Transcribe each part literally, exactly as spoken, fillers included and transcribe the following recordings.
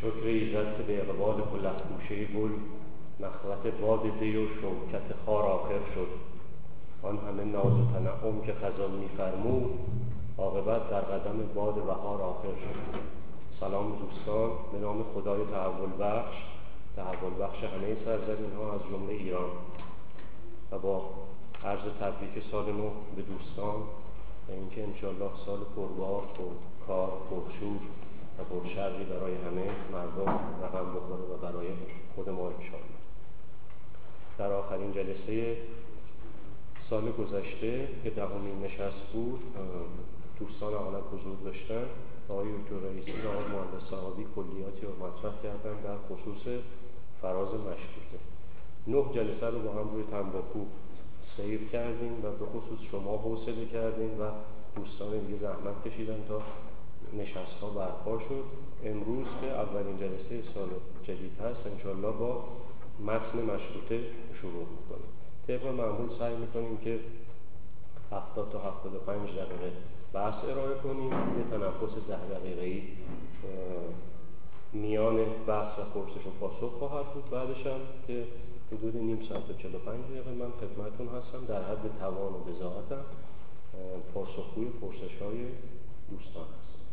شکر ایزد که به اقبال کله‌پوشه گل نخوت باد دی و شوکت خار آخر شد. آن همه ناز و تنعم که خزان می‌فرمود عاقبت در قدم باد بهار آخر شد. سلام دوستان، به نام خدای تحول بخش تحول بخش همه سرزمین ها از جمله ایران و با عرض تبریک سال نو به دوستان و اینکه انشاءالله سال پربار، پرکار، پرشور و پرشرقی برای همه مردم رقم بخوره و برای خود ما انشاءالله. در آخرین جلسه سال گذشته که دهمین نشست بود، دوستان عالم حضور داشتن. آقای دکتر رئیسی و آقای مهندس صحابی کلیاتی رو مطرح کردن در خصوص فراز مشروطه. نه جلسه رو با هم روی تنباکو سیر کردیم و به خصوص شما حوصله کردیم و دوستان دیگه زحمت کشیدن تا نشست ها برپا شد. امروز که اولین جلسه سال جدید هست انشالله با متن مشروطه شروع میکنیم. طبق معمول سعی میکنیم که هفتاد تا هفتاد و پنج دقیقه بحث ارائه کنیم. یه تنفس ده دقیقه‌ای میان بحث و پرسش و پاسخ خواهد بود. بعدش هم که حدود نیم ساعت تا چهل و پنج دقیقه من خدمتتون هستم در حد توان و بضاعتم پاسخگوی پرسش‌های دوستان هستم.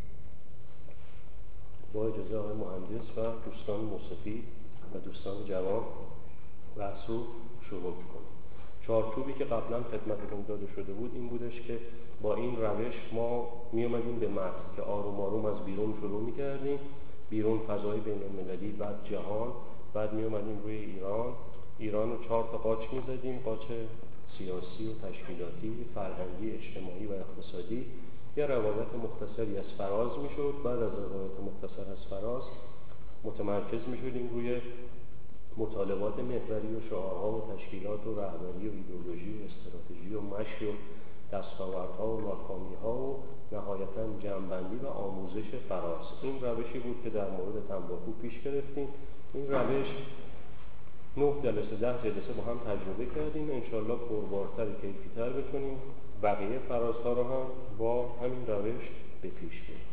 با اجازه آقای مهندس و دوستان موسفی و دوستان جوان بحث رو شروع می‌کنیم. چارچوبی که قبلا خدمتتون داده شده بود این بودش که با این روش ما می اومدیم به متن که آروم آروم از بیرون شروع می کردیم، بیرون فضای بین المللی، بعد جهان، بعد می اومدیم روی ایران ایران رو چهار تا قاچ می زدیم: قاچ سیاسی و تشکیلاتی، فرهنگی، اجتماعی و اقتصادی. یه روایت مختصری از فراز می شد. بعد از روایت مختصر از فراز متمرکز می شدیم روی مطالبات محوری و شعارها و تشکیلات و رهبری و ایدئولوژی و استراتژی و مشی و دستاوردها و ناکامی‌ها و نهایتاً جمع‌بندی و آموزش فراز. این روشی بود که در مورد تنباکو پیش گرفتیم. این روش نه جلسه ده جلسه با هم تجربه کردیم. انشالله پربارتر کیفی‌تر بتونیم بقیه فرازها رو هم با همین روش به پیش بریم.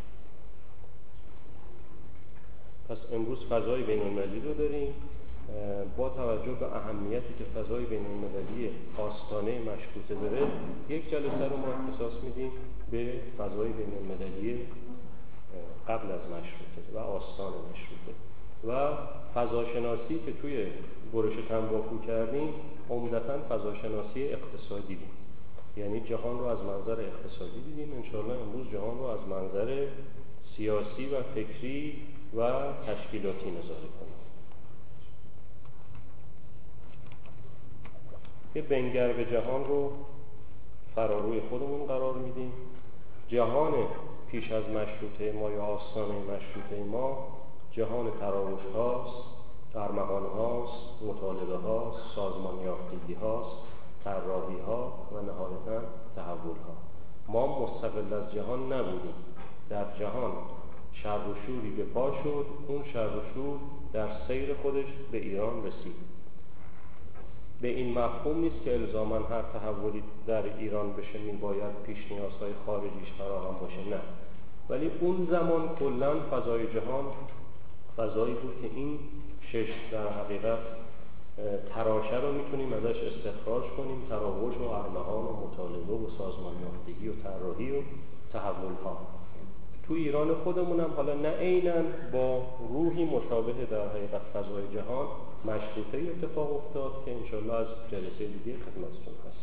پس امروز فضای بین المللی رو داریم. با توجه به اهمیتی که فضای بین المللی آستانه مشروطه داره، یک جلسه رو ما اختصاص میدیم به فضای بین المللی قبل از مشروطه و آستان مشروطه. و فضاشناسی که توی برش تنباکو کردیم عمدتاً فضاشناسی اقتصادی بود، یعنی جهان رو از منظر اقتصادی دیدیم. انشاءالله امروز جهان رو از منظر سیاسی و فکری و تشکیلاتی نظاره کنیم. یه بنگر به جهان رو فراروی خودمون قرار میدیم. جهان پیش از مشروطه ما یا آستانه مشروطه ما جهان تراوش هاست، ارمغان هاست، مطالبه هاست، سازمان یافتگی هاست، طراحی ها و نهایتاً تحول ها. ما مستقل از جهان نبودیم. در جهان شر و شوری به پا شد. اون شر و شور در سیر خودش به ایران رسید. به این مفهوم نیست که الزاماً هر تحولی در ایران بشه میباید پیش نیازهای خارجیش فراهم باشه، نه. ولی اون زمان کلاً فضای جهان فضایی بود که این شش در حقیقت تراشه رو میتونیم ازش استخراج کنیم: تراوش و ارمغان و مطالبه و سازمان یافتگی و طراحی و تحول ها. تو ایران خودمون هم حالا نه عیناً با روحی مشابه در حقیقت فضای جهان مشروطه اتفاق افتاد که انشالله از جلسه دیگه خدمتتون هست.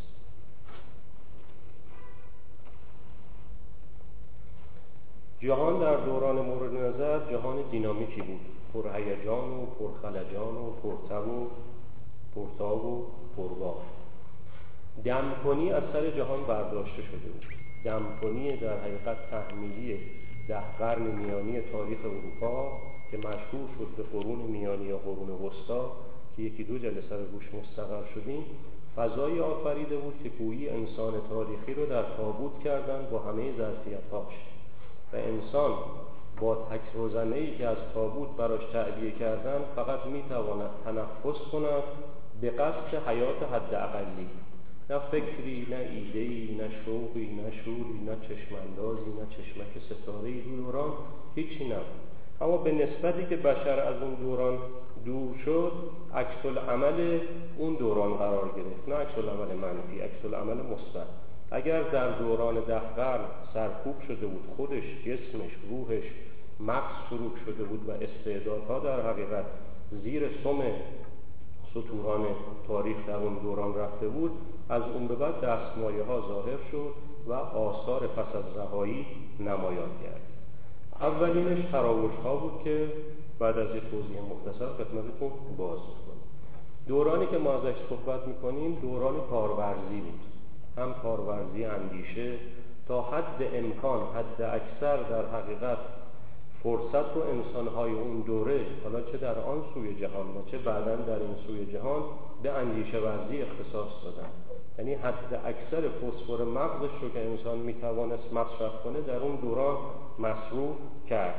جهان در دوران مورد نظر جهان دینامیکی بود، پرهیجان و پرخلجان و پرتب و پرتاب و پرباف. دمکنی از سر جهان برداشته شده بود. دمکنی در حقیقت تحمیلی ده قرن میانی تاریخ اروپا که مشهور شد به قرون میانی یا قرون وسطا که یکی دو جلسه رو روش مستقر شدیم، فضای آفریده بود که گویی انسان تاریخی رو در تابوت کردن با همه ظرفیت‌هاش و انسان با تک روزنه‌ای که از تابوت براش تعبیه کردن فقط میتواند تنفس کند به قصد حیات حداقلی. نه فکری، نه ایده‌ای، نه شوقی، نه شوری، نه چشماندازی، نه چشمک ستاره‌ای دوران هیچی نبود. اما به نسبتی که بشر از اون دوران دور شد، عکس العمل اون دوران قرار گرفت، نه عکس العمل منفی، عکس العمل مثبت. اگر در دوران ده قرن سرکوب شده بود، خودش، جسمش، روحش، مغز سروک شده بود و استعدادها در حقیقت زیر سم سطوران تاریخ در اون دوران رفته بود، از اون به بعد دستمایه ها ظاهر شد و آثار پس از رهایی نمایان گردید. اولینش تراوش ها بود که بعد از یک توضیح مختصر خدمتتون باز می‌کنم. دورانی که ما ازش صحبت می‌کنیم دوران کارورزی بود، هم کارورزی اندیشه تا حد امکان، حد اکثر در حقیقت فرصت رو انسان‌های اون دوره، حالا چه در آن سوی جهان و چه بعداً در این سوی جهان، به اندیشه ورزی اختصاص دادن. یعنی حد اکثر فسفر مغزش رو که انسان میتوانست مصرف کنه در اون دوران مصرف کرد.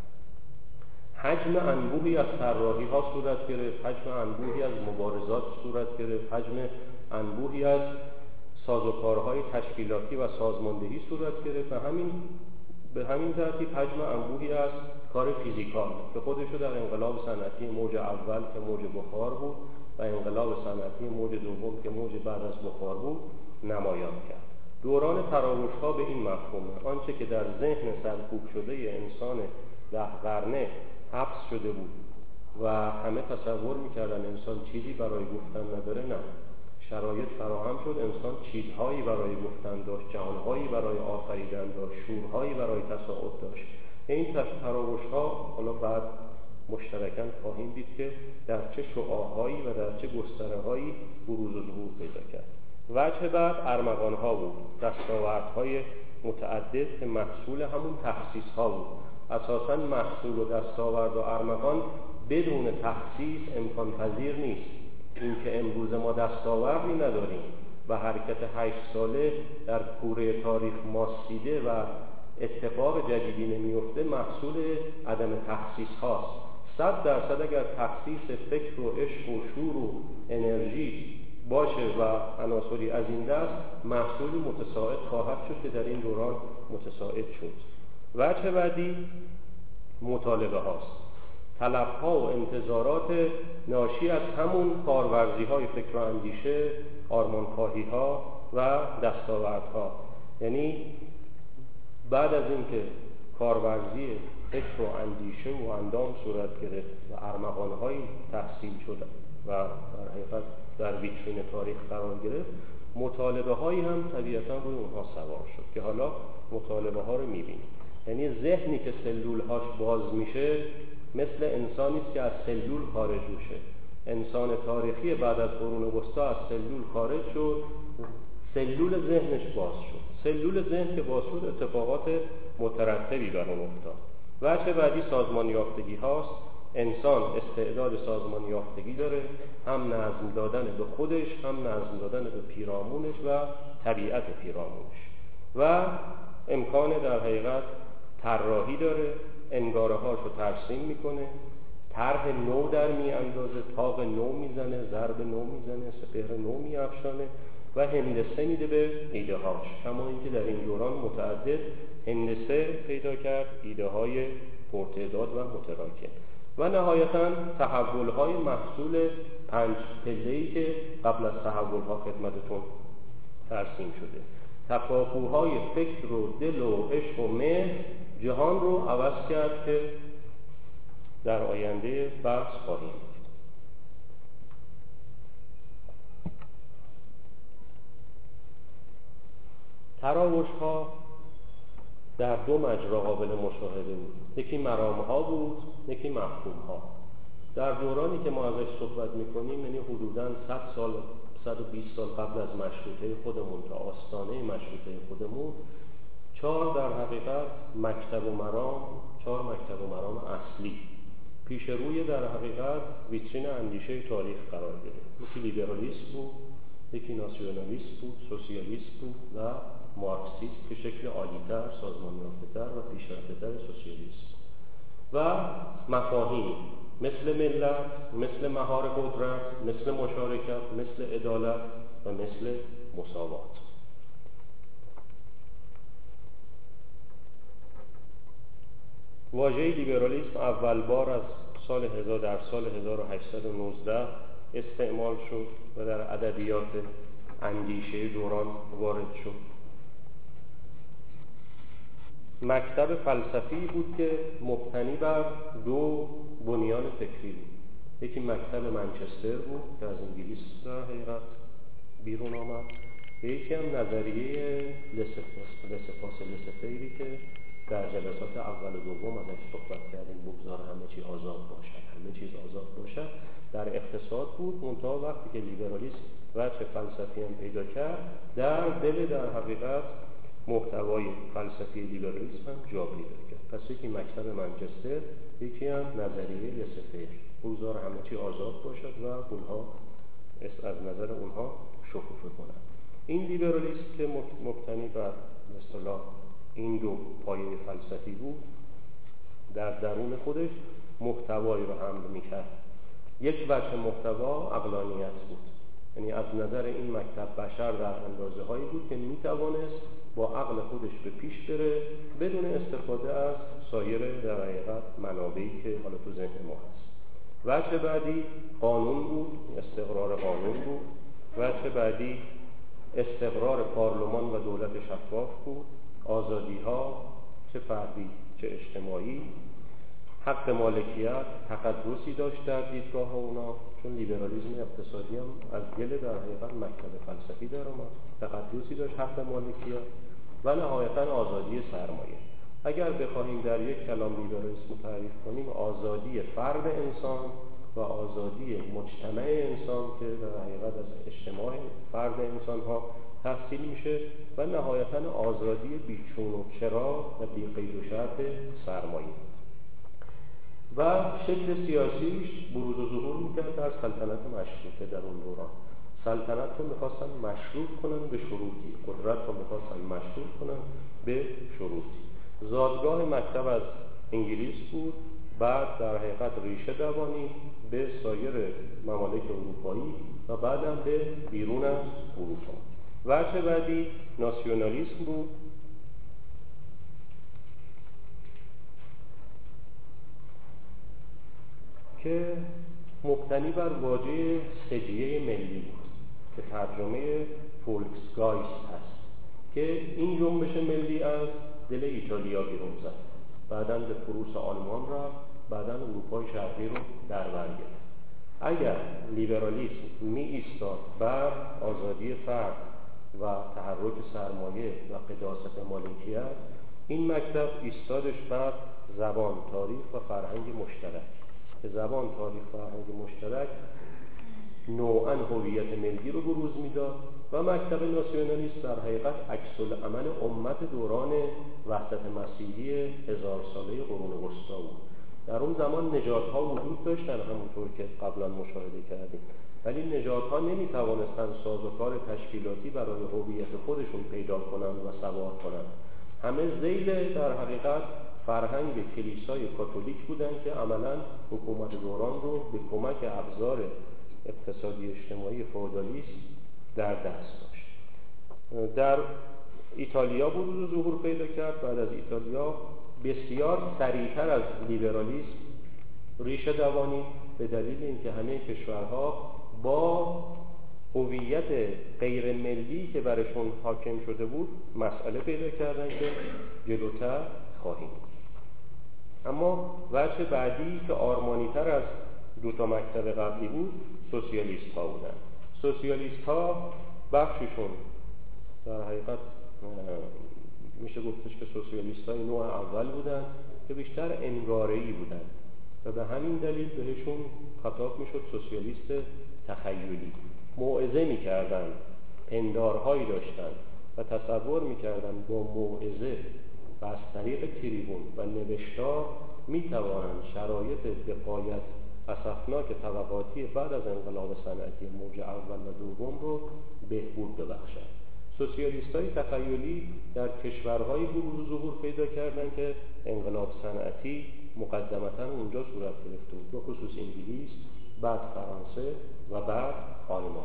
حجم انبوهی از طراحی ها صورت گرفت، حجم انبوهی از مبارزات صورت گرفت، حجم انبوهی از سازوکارهای تشکیلاتی و سازماندهی صورت گرفت و همین به همین ترتیب حجم انبوهی از کار فیزیکال که خودشو در انقلاب صنعتی موج اول که موج بخار بود و انقلاب صنعتی موج دوم که موج بعد از بخار بود نمایان کرد. دوران تراوش ها به این مفهومه، آنچه که در ذهن سرکوب شده انسان ده قرنه حبس شده بود و همه تصور میکردن انسان چیزی برای گفتن نداره، نه، شرایط فراهم شد، انسان چیزهایی برای گفتن داشت، جهانهایی برای آفریدن داشت، شورهایی برای تصاعد داشت. این تراوش ها حالا بعد مشترکاً خواهیم دید که در چه شعاعهایی و در چه گستره‌هایی بروز و ظهور پیدا کرد. وجه بعد ارمغان ها بود، دستاوردهای متعدد که محصول همون تخصیص ها بود. اساساً محصول و دستاورد و ارمغان بدون تخصیص امکان پذیر نیست. این که امروز ما دستاوردی نداریم و حرکت هشت ساله در کوره تاریخ ماسیده و اتفاق جدیدی نمیفته محصول عدم تخصیص هاست. صد درصد اگر تخصیص فکر و عشق و شور و انرژی باشه و عناصری از این دست، محصولی متساعد خواهد شد که در این دوران متساعد شد. وجه بعدی مطالبه هاست، طلب ها و انتظارات ناشی از همون کارورزی های فکر و اندیشه، آرمانخواهی ها و دستاوردها. یعنی بعد از اینکه کارورزی فکر و اندیشه و اندام صورت گرفت و ارمغان‌هایی تحصیل شد و در حقیقت در ویترین تاریخ قرار گرفت، مطالبه هایی هم طبیعتاً روی اونها سوار شد که حالا مطالبه ها رو می‌بینیم. یعنی ذهنی که سلول هاش باز میشه مثل انسانی است که از سلول خارج میشه. انسان تاریخی بعد از قرون وسطا از سلول خارج شد، سلول ذهنش باز شد. سلول ذهن که باز شد اتفاقات مترتبی بر اون افتاد. وجه بعدی سازمان یافتگی هاست. انسان استعداد سازمان یافتگی داره، هم نظم دادن به خودش، هم نظم دادن به پیرامونش و طبیعت پیرامونش و امکان در حقیقت طراحی داره، انگاره هاشو ترسیم میکنه، طرح نو در می اندازه، تاق نو میزنه، ضرب نو میزنه، سپهر نو میافشانه و هندسه میده به ایده هاش. کما اینکه در این دوران متعدد هندسه پیدا کرد، ایده های پرتعداد و متراکم و نهایتاً تحول های محصول پنج پله‌ای که قبل از تحول ها خدمتتون ترسیم شده. تفاقوهای فکر و دل و عشق و مهر جهان رو عوض کرد که در آینده بحث خواهیم. تراوش ها در دو مجرا قابل مشاهده بود، یکی مرام ها بود، یکی مفهوم ها. در دورانی که ما ازش صحبت میکنیم، یعنی حدوداً صد سال، صد و بیست سال قبل از مشروطه خودمون تا آستانه مشروطه خودمون، چهار در حقیقت مکتب و مرام، چهار مکتب و مرام اصلی پیش روی در حقیقت ویترین اندیشه تاریخ قرار گرفت. یکی لیبرالیسم بود، یکی ناسیونالیسم بود، سوسیالیسم بود و مارکسیسم که شکل عالی‌تر، سازمان‌یافته‌تر و پیشرفته‌تر سوسیالیسم و مفاهیم مثل ملت، مثل مهار قدرت، مثل مشارکت، مثل عدالت و مثل مساوات. واژه لیبرالیسم اول بار از سال هزار در سال هزار و هشتصد و نوزده استعمال شد و در ادبیات اندیشه دوران وارد شد. مکتب فلسفی بود که مبتنی بر دو بنیان فکری بود. یکی مکتب منچستر بود که از انگلیس در حقیقت بیرون آمد و یکی هم نظریه لسپاس لسفیری که در جلسات اول و دوم ازش صحبت کردیم، بگذار همه چی آزاد باشد، همه چیز آزاد باشد، در اقتصاد بود. منتها وقتی که لیبرالیسم وجه فلسفی هم پیدا کرد، در دل در حقیقت محتوای فلسفی لیبرالیسم هم جا پیدا کرد. پس یکی مکتب منچستر، یکی هم نظریه لسفیر، بگذار همه چی آزاد باشد و اونها از نظر اونها شکوفه کنند. این لیبرالیسم که مبتنی بر اصطلاح این دو پایه فلسفی بود، در درون خودش محتوایی رو حمل می‌کرد. یک وجه محتوا عقلانیت بود، یعنی از نظر این مکتب بشر در اندازه هایی بود که میتوانست با عقل خودش به پیش بره بدون استفاده از سایر در حقیقت منابعی که حالا تو ذهن ما هست. وجه بعدی قانون بود، استقرار قانون بود. وجه بعدی استقرار پارلمان و دولت شفاف بود، آزادی ها چه فردی چه اجتماعی، حق مالکیت، تقدسی داشت در دیدگاه اونا، چون لیبرالیسم اقتصادی هم از گل در حقیقت مکتب فلسفی در آمد. تقدسی داشت، حق مالکیت و نهایتا آزادی سرمایه. اگر بخواهیم در یک کلام لیبرالیسم تعریف کنیم، آزادی فرد انسان و آزادی مجتمع انسان که در حقیقت از اجتماع فرد انسان ها تحصیل میشه و نهایتا آزادی بیچون و چرا و بی قید و شرط سرمایه. و شکل سیاسیش بروز و ظهور میکرد در سلطنت مشروطه. در اون دوران سلطنت رو میخواستن مشروط کنن به شروطی، قدرت رو میخواستن مشروط کنن به شروطی. زادگاه مکتب از انگلیس بود، بعد در حقیقت ریشه دوانی به سایر ممالک اروپایی و بعدم به بیرون از اروپا. وجه بعدی ناسیونالیسم بود که مبتنی بر واژه سجیه ملی بود که ترجمه فولکسگایست هست، که این جنبش ملی از دل ایتالیا بیرون زد، بعداً به پروس آلمان رفت، بعداً اروپای شرقی رو در بر گرفت. اگر لیبرالیسم می ایستاد بر آزادی فرد و تحرک سرمایه و قداست مالکیت، این مکتب ایستادش بر زبان، تاریخ و فرهنگ مشترک، که زبان، تاریخ و فرهنگ مشترک نوعاً هویت ملی رو بروز میداد و مکتب ناسیونالیست در حقیقت عکس العمل امت دوران وحدت مسیحی هزار ساله قرون وسطی بود. در اون زمان نژادها وجود داشتن، همونطور که قبلا مشاهده کردیم، ولی نژادها نمیتوانستن سازوکار تشکیلاتی برای هویت خودشون پیدا کنن و سوار کنن. همه ذیل در حقیقت فرهنگ کلیسای کاتولیک بودن که عملاً حکومت دوران رو به کمک ابزار اقتصادی اجتماعی فئودالیسم در دست داشت. در ایتالیا بروز و ظهور پیدا کرد. بعد از ایتالیا بسیار سریعتر از لیبرالیسم ریشه دوانی به دلیل اینکه همه کشورها با هویت غیر ملی که برشون حاکم شده بود مسئله پیدا کردن که جلوتر خواهیم. اما وجه بعدی که آرمانی‌تر از دو تا مکتب قبلی بود، سوسیالیست ها بودن. سوسیالیست ها بخششون در حقیقت میشه گفتش که سوسیالیست های نوع اول بودن که بیشتر انگاره‌ای بودن و به همین دلیل بهشون خطاب میشد سوسیالیست تخیلی. موعظه میکردن، پندارهایی داشتن و تصور میکردن با موعظه و از طریق تریبون و نوشتار میتوانند شرایط بقایت اسفناک طبقاتی بعد از انقلاب صنعتی موج اول و دوم رو بهبود ببخشند. سوسیالیست‌های تخیلی در کشورهای بروز و ظهور پیدا کردند که انقلاب صنعتی مقدمتاً اونجا صورت گرفته بود، به خصوص انگلیس، بعد فرانسه و بعد آلمان.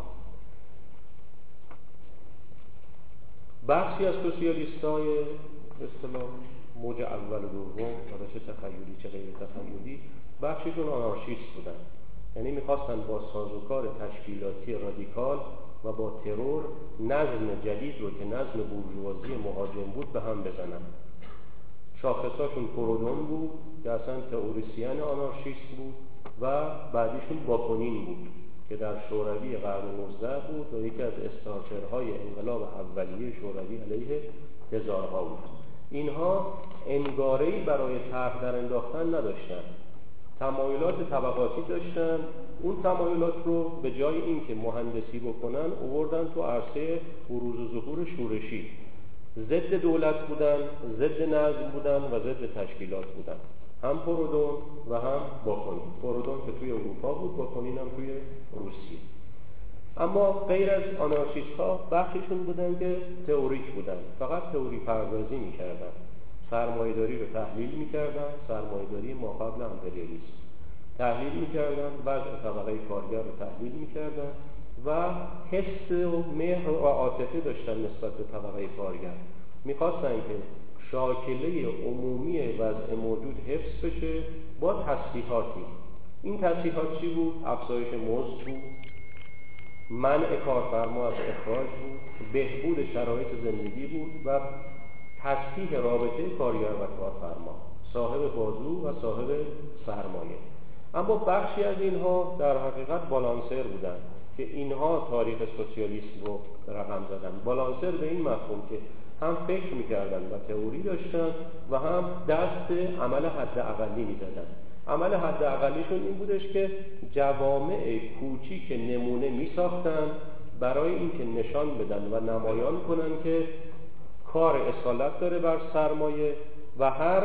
بخشی از سوسیالیست‌های به اصطلاح موج اول و دوم، حالا چه تخیلی چه غیر تخیلی، بخششون آنارشیست بودن. یعنی میخواستن با سازوکار تشکیلاتی رادیکال و با ترور نظم جدید رو که نظم بورژوازی مهاجم بود به هم بزنن. شاخصاشون پرودون بود که اصلا تئوریسین آنارشیست بود و بعدیشون باکونین بود که در شوروی قرن نوزده بود و یکی از استارترهای انقلاب اولیه شوروی علیه تزارها بود. اینها انگاره‌ای برای طرح در انداختن نداشتن، تمایلات طبقاتی داشتن. اون تمایلات رو به جای اینکه مهندسی بکنن آوردن تو عرصه بروز و ظهور شورشی. ضد دولت بودن، ضد نظم بودن و ضد تشکیلات بودن، هم پرودون و هم باکونین. پرودون که توی اروپا بود، باکونین هم توی روسیه. اما غیر از آنارشیست ها بخششون بودن که تئوریک بودن، فقط تئوری پردازی میکردن، سرمایه‌داری رو تحلیل میکردن، سرمایه‌داری ماقبل امپریالیسم تحلیل میکردن، وضع طبقه کارگر رو تحلیل میکردن و حس و مهر و عاطفه داشتن نسبت به طبقه کارگر. میخواستن که شاکله عمومی وضع موجود حفظ بشه با تصحیحاتی. این تصحیحات چی بود؟ افزایش مزد بود، منع کارفرما از اخراج بود، بهبود شرایط زندگی بود و تصحیح رابطه کارگر و کارفرما، صاحب بازو و صاحب سرمایه. اما بخشی از اینها در حقیقت بالانسر بودن که اینها تاریخ سوسیالیسم رو رقم زدن. بالانسر به این مفهوم که هم فکر میکردن و تئوری داشتن و هم دست عمل حد اقلی میزدن. عمل حد اقلیشون این بودش که جوامع کوچیک نمونه میساختن برای اینکه نشان بدن و نمایان کنن که کار اصالت داره بر سرمایه و هر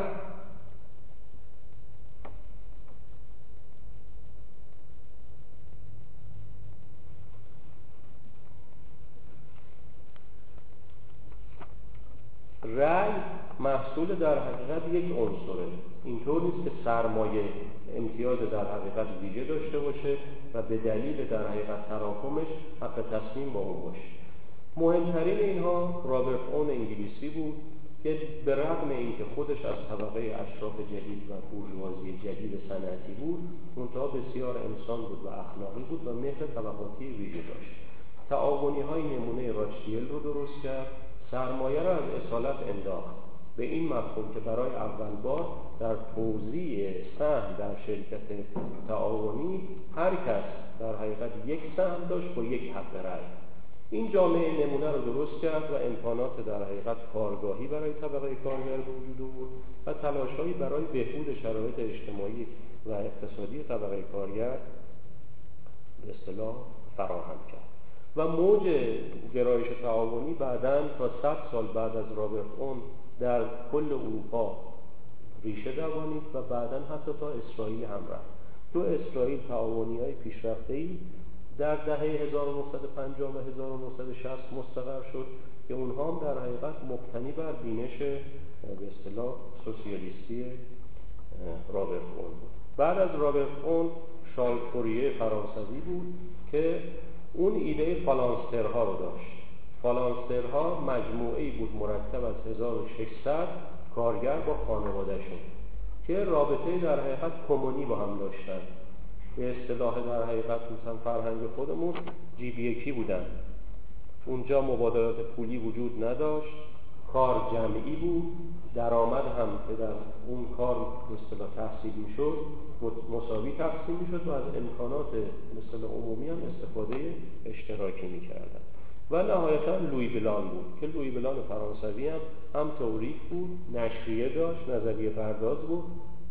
رأی محصول در حقیقت یک عنصره. اینطور نیست که سرمایه امتیاز در حقیقت ویژه داشته باشه و به دلیل در حقیقت تراکمش حق تصمیم با اون باشه. مهمترین اینها رابرت اون انگلیسی بود که به رغم اینکه خودش از طبقه اشراف جدید و بورژوازی جدید صنعتی بود، منتها بسیار انسان بود و اخلاقی بود و مهر طبقاتی ویژه داشت. تعاونی‌های نمونه راچتیل رو درست کرد، سرمایه را از اصالت انداخت به این مفهوم که برای اول بار در توزیع سهم در شرکت تعاونی هر کس در حقیقت یک سهم داشت با یک حق رأی. این جامعه نمونه رو درست کرد و امکانات در حقیقت کارگاهی برای طبقه کارگر به وجود آورد و تلاش‌هایی برای بهبود شرایط اجتماعی و اقتصادی طبقه کارگر به اصطلاح فراهم کرد. و موج گرایش تعاونی بعداً تا صد سال بعد از رابرت اون در کل اروپا ریشه دوانید و بعداً حتی تا اسرائیل هم رفت. تو اسرائیل تعاونی‌های پیشرفته‌ای در دهه هزار و نهصد و پنجاه و هزار و نهصد و شصت مستقر شد که اونها هم در حقیقت مبتنی بر بینش به اصطلاح سوسیالیستی رابرت اون بود. بعد از رابرت اون شارل فوریه فرانسوی بود که اون ایده فالانسترها رو داشت. فالانسترها مجموعه‌ای بود مرکب از هزار و ششصد کارگر با خانواده‌شون که رابطه در حقیقت کمونی با هم داشتن. به اصطلاح در حقیقت مثلا فرهنگ خودمون جیب یکی بودن. اونجا مبادلات پولی وجود نداشت، کار جمعی بود، درآمد هم که در اون کار به اصطلاح تحصیل میشد مساوی تقسیم میشد و از امکانات به اصطلاح عمومی هم استفاده اشتراکی میکردن. و نهایتا لویی بلان بود که لویی بلان فرانسوی هم هم تئوریک بود، نشریه داشت، نظریه پرداز بود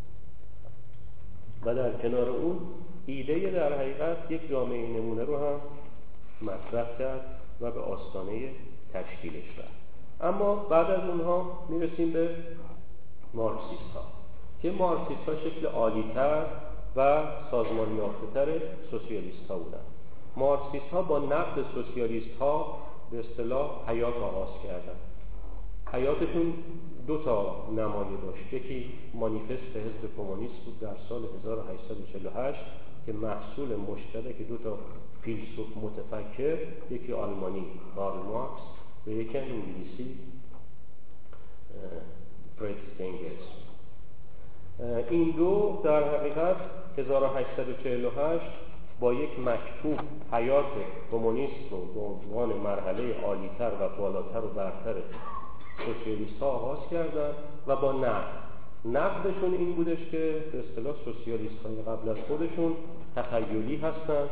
و در کنار اون ایده در حقیقت یک جامعه نمونه رو هم مطرح کرد و به آستانه تشکیلش رفت. اما بعد از اونها میرسیم به مارکسیست ها که مارکسیست ها شکل عالی‌تر و سازمان یافته‌تر سوسیالیست ها بودن. مارکسیست ها با نقد سوسیالیست ها به اصطلاح حیات آغاز کردن. حیاتشون دو تا نمایه داشت. یکی مانیفست حزب کمونیست بود در سال هزار و هشتصد و چهل و هشت که محصول مشترک دو تا فیلسوف متفکر، یکی آلمانی کارل مارکس و یکی انگلیسی فریدریش انگلز. این دو در حقیقت هزار و هشتصد و چهل و هشت با یک مکتوب حیات کمونیست رو به عنوان مرحله عالی‌تر و بالاتر و برتر سوسیالیست‌ها آغاز کردن و با نقد نقدشون این بودش که به اصطلاح سوسیالیست‌های قبل از خودشون تخیلی هستن،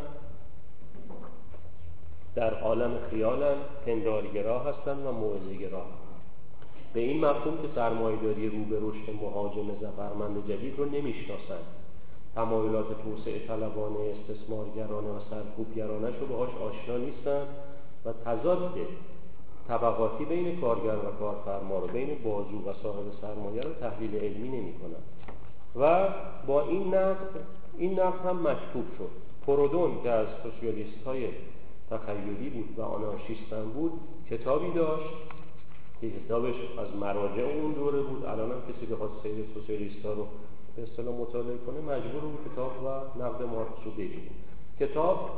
در عالم خیالن، پندارگرا هستن و موعظه‌گرا. به این مفهوم که سرمایه‌داری رو به رشد مهاجم زفرمند جدید رو نمی‌شناسن، تمایلات توسعه طلبانه، استثمارگرانه و سرکوبگرانه رو باهاش آشنا نیستن و تضاد طبقاتی بین کارگر و کارفرما رو، بین بازو و صاحب سرمایه رو تحلیل علمی نمی‌کنن. و با این نقد این نقد هم مکتوب شد. پرودون که از سوسیالیست‌های تخیلی بود و آنارشیستن بود، کتابی داشت که کتابش از مراجع اون دوره بود. الان هم کسی بخواد سیر سوسیالیست‌ها رو به اصطلاح مطالعه کنه مجبور بود کتاب و نقد مارکس رو بگیره. کتاب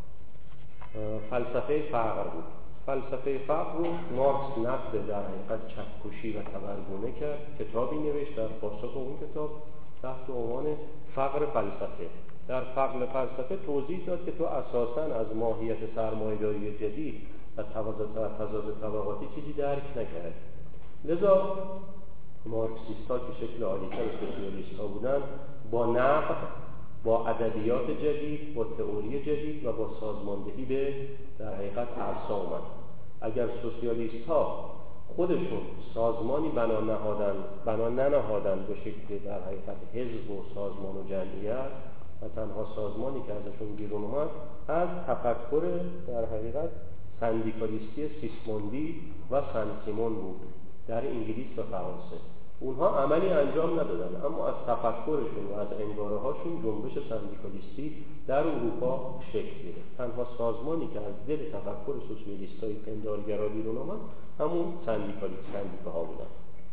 فلسفه فقر بود. فلسفه فقر رو مارکس نقد در حقیقت چکشی و تبرگونه کرد. کتابی نوشت در پاسخ اون کتاب تحت عنوان فقر فلسفه. در فقر فلسفه توضیح داد که تو اساساً از ماهیت سرمایه‌داری جدید و تضاد طبقاتی چیزی درک نکرد. لذا مارکسیست‌ها که شکل عالی‌تر سوسیالیست‌ها بودن، با نقد، با ادبیات جدید، با تئوری جدید و با سازماندهی به در حقیقت عرصه اومد. اگر سوسیالیست‌ها خودشون سازمانی بنا نهادن، بنا ننهادن به شکل در حقیقت حزب و سازمان و جمعیت و تنها سازمانی که ازشون بیرون اومد از تفکر در حقیقت سندیکالیستی سیسموندی و سن سیمون بود در انگلیس و فرانسه. اونها عملی انجام ندادن، اما از تفکرشون و از انگاره هاشون جنبش سندیکالیستی در اروپا شکل گرفت. تنها سازمانی که از دل تفکر سوسیالیستای پندارگرا بیرون آمد همون سندیکالیست سندیکاها بودن.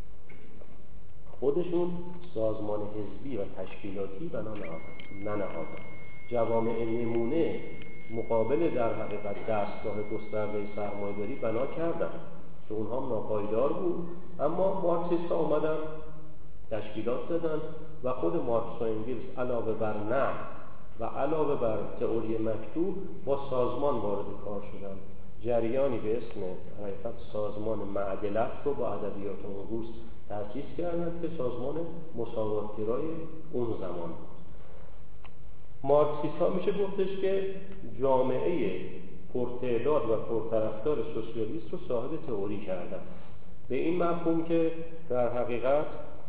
خودشون سازمان حزبی و تشکیلاتی بنا ننهادن. جوامع نمونه مقابل در حقیقت دستگاه گسترده سرمایه‌داری بنا کردن که اونها ناپایدار بود، اما مارکسیست‌ها اومدن تشکیلات زدن و خود مارکس و انگلز علاوه بر نقد و علاوه بر تئوری مکتوب با سازمان وارد کار شدن. جریانی به اسم حقیقت سازمان معدلت رو با ادبیات اون روز تأسیس کردند که سازمان مساوات‌گرای اون زمان بود. مارکسیست‌ها میشه گفتش که جامعه پرتعداد و پرطرفدار سوسیالیست رو صاحب تئوری کردن، به این مفهوم که در حقیقت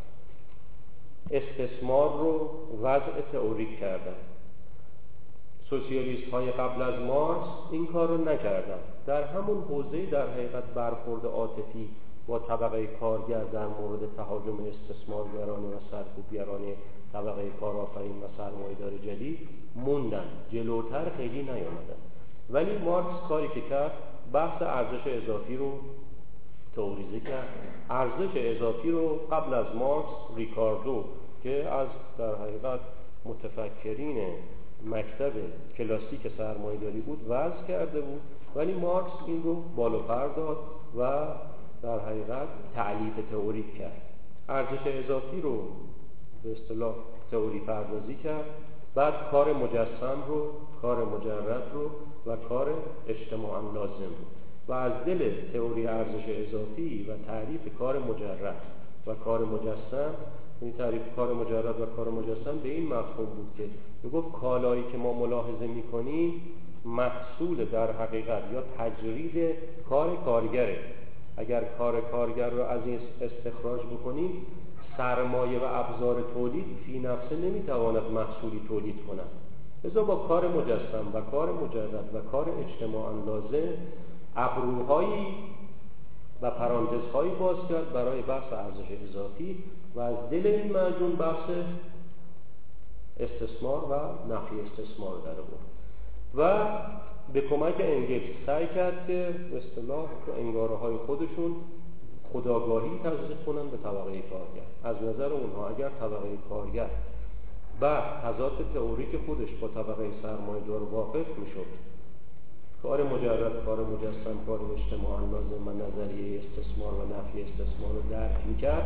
استثمار رو وضع تئوریک کردن. سوسیالیست های قبل از مارکس این کار رو نکردن. در همون حوزه در حقیقت برخورد عاطفی با طبقه کارگر در مورد تهاجم استثمارگرانه و سرکوبگرانه طبقه کارآفرین و سرمایه‌دار جدید موندن، جلوتر خیلی نیامدن. ولی مارکس کاری که کرد بحث ارزش اضافی رو تئوریزه کرد. ارزش اضافی رو قبل از مارکس ریکاردو که از در حقیقت متفکرین مکتب کلاسیک سرمایه‌داری بود وضع کرده بود، ولی مارکس این رو بالا پر داد و در حقیقت تعلیف تئوریک کرد. ارزش اضافی رو به اصطلاح تئوری پردازی کرد، بعد کار مجسم رو، کار مجرد رو و کار اجتماعاً لازم رو و از دل تئوری ارزش اضافی و تعریف کار مجرد و کار مجسم، این تعریف کار مجرد و کار مجسم به این مفهوم بود که میگفت کالایی که ما ملاحظه میکنیم محصول در حقیقت یا تجرید کار کارگره. اگر کار کارگر رو از این استخراج بکنیم، سرمایه و ابزار تولید فی نفسه نمیتواند محصولی تولید کند. لذا با کار مجسم و کار مجرد و کار اجتماعاً لازم ابروهایی و پرانتزهایی باز کرد برای بحث ارزش اضافی و از دل این مجموع بحث استثمار و نفی استثمار در آورد و به کمک انگلز سعی کرد که به اصطلاح انگاره‌های خودشون خودآگاهی تزریق کنن به طبقه کارگر. از نظر اونها اگر طبقه کارگر با تضاد تئوریک خودش با طبقه سرمایه‌دار واقف میشد، کار مجرد، کار مجسم، کار اجتماعاً لازم و نظریه استثمار و نفی استثمار رو درک میکرد،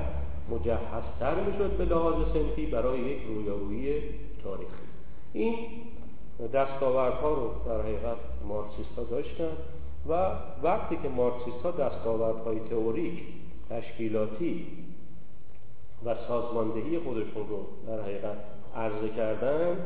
مجهزتر میشد به لحاظ صنفی برای یک رویارویی تاریخی. این دستاوردها رو در حقیقت مارکسیست‌ها داشتن و وقتی که مارکسیست‌ها دستاوردهای تئوریک، تشکیلاتی و سازماندهی خودشون رو در حقیقت عرضه کردن،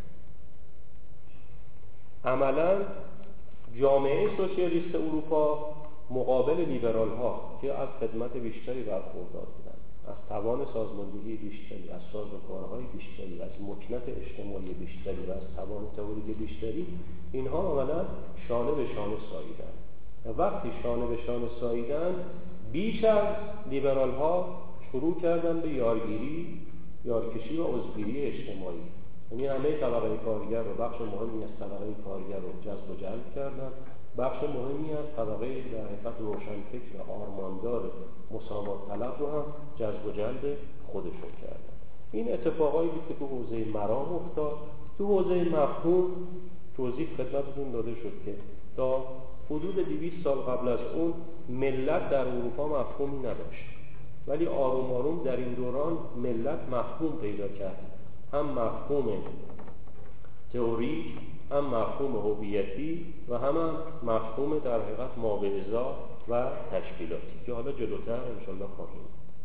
عملاً جامعه سوسیالیست اروپا مقابل لیبرال ها که از خدمت بیشتری برخوردار بودند، از توان سازماندهی بیشتری، از سازوکارهای بیشتری، از مکنت اجتماعی بیشتری و از توان تئوریک بیشتری، اینها عملاً شانه به شانه ساییدند. و وقتی شانه به شانه ساییدند، بیش از لیبرال ها شروع کردن به یارگیری، یارکشی و عضوگیری اجتماعی. یعنی همه طبقه کارگر رو، بخش مهمی از طبقه کارگر رو جذب و جلب کردن، بخش مهمی از طبقه در حقیقت روشنفکر و آرماندار مساوات طلب رو هم جذب و جلب خودشون کردن. این اتفاقایی بود که تو حوزه مرام افتاد. تو حوزه مفهوم توضیح خدمتتون داده شد که تا حدود دویست سال قبل از اون ملت در اروپا مفهومی نداشت، ولی آروم آروم در این دوران ملت مفهوم پیدا کرد، هم مفهوم تئوریک، هم مفهوم هویتی و هم, هم مفهوم در حقیقت مابعضا و تشکیلاتی که حالا جلوتر انشالله خواهیم.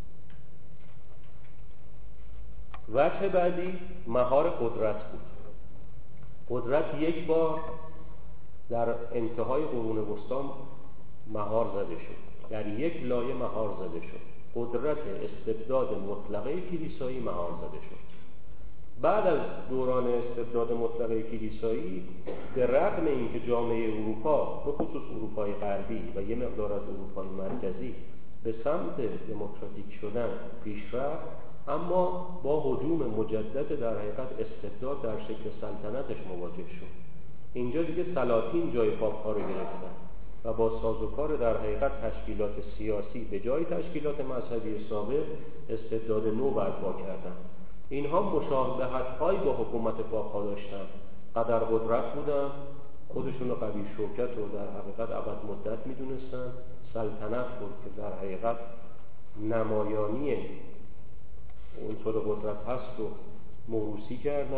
وجه بعدی مهار قدرت بود. قدرت یک بار در انتهای قرون وسطی مهار زده شد، در یک لایه مهار زده شد. قدرت استبداد مطلقه کلیسایی مهار زده شد. بعد از دوران استبداد مطلقه کلیسایی، به رغم اینکه جامعه اروپا، به خصوص اروپای غربی و یه مقدار از اروپای مرکزی به سمت دموکراتیک شدن پیش رفت، اما با هجوم مجدد در حقیقت استبداد در شکل سلطنتش مواجه شد. اینجا دیگه سلاطین جای پاپ‌ها رو گرفتن و با سازوکار در حقیقت تشکیلات سیاسی به جای تشکیلات مذهبی سابق استبداد نو برپا کردن. اینها مشابهت‌هایی با حکومت پاپ‌ها داشتن، قدر قدرت بودن، خودشون رو قوی شوکت رو در حقیقت ابد مدت می‌دونستن، سلطنت بود که در حقیقت نمایانی عنصر قدرت هست و موروثی کردن،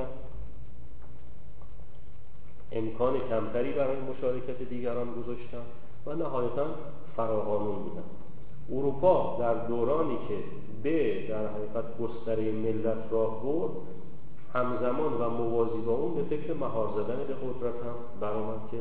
امکان کمتری برای مشارکت دیگران گذاشتن و نهایتاً فراقانون بودن. اروپا در دورانی که به در حقیقت گستره ملت راه برد، همزمان و موازی با اون به فکر مهار زدن به قدرت هم برآمد که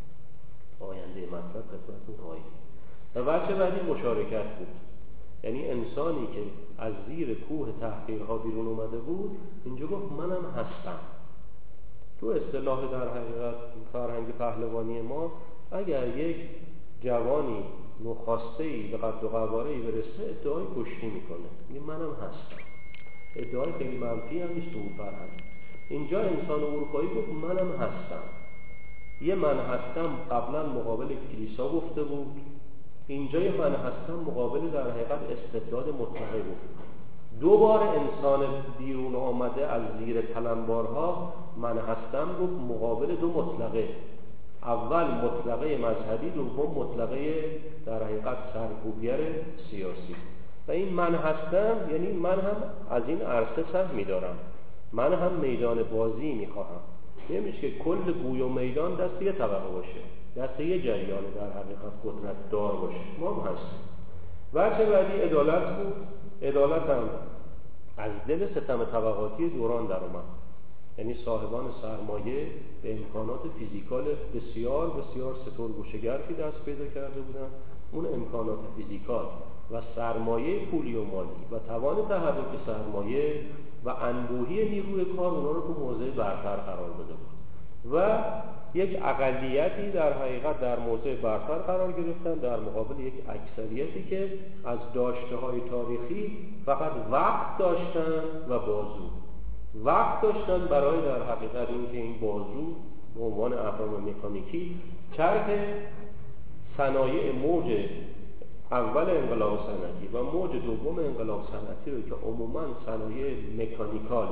آینده مطلب خدمتتون خواهیم. و وجه بعدی مشارکت بود. یعنی انسانی که از زیر کوه تحقیرها بیرون اومده بود، اینجا گفت منم هستم. تو اصطلاح در حقیقت فرهنگ پهلوانی ما، اگر یک جوانی نخواسته‌ای به قد و قواره‌ای برسه، ادعای کشتی میکنه، میگه منم هستم. ادعای خیلی منفی هم نیست تو اون فرهنگ. اینجا انسان اروپایی گفت منم هستم. یه من هستم قبلا مقابل کلیسا گفته بود، اینجا یه من هستم مقابل در حقیقت استبداد مطلقه بود. دو بار انسان بیرون آمده از زیر تلمبارها من هستم گفت مقابل دو مطلقه، اول مطلقه مذهبی، دوم مطلقه در حقیقت سرکوبگر سیاسی. و این من هستم یعنی من هم از این عرصه سهمی دارم، من هم میدان بازی میخواهم. نمیشه که کل گوی و میدان دست یه طبقه باشه، دست یه جریان در حقیقت قدرت دار باشه. ما هم هستیم. وجه بعدی عدالت بود. عدالت هم از دل ستم طبقاتی دوران در اومد. یعنی صاحبان سرمایه به امکانات فیزیکال بسیار بسیار سترگ و شگرفی دست پیدا کرده بودن. اون امکانات فیزیکال و سرمایه پولی و مالی و توان تحرک سرمایه و انبوهی نیروی کار اونا رو تو موضع برتر قرار داده بود و یک اقلیتی در حقیقت در موضع برتر قرار گرفتن در مقابل یک اکثریتی که از داشته‌های تاریخی فقط وقت داشتن و بازو. وقت داشتن برای در حقیقت اینکه این بازو به عنوان اهرام مکانیکی چرخ صنایع موج اول انقلاب صنعتی و موج دوم انقلاب صنعتی رو که عموماً صنایع مکانیکال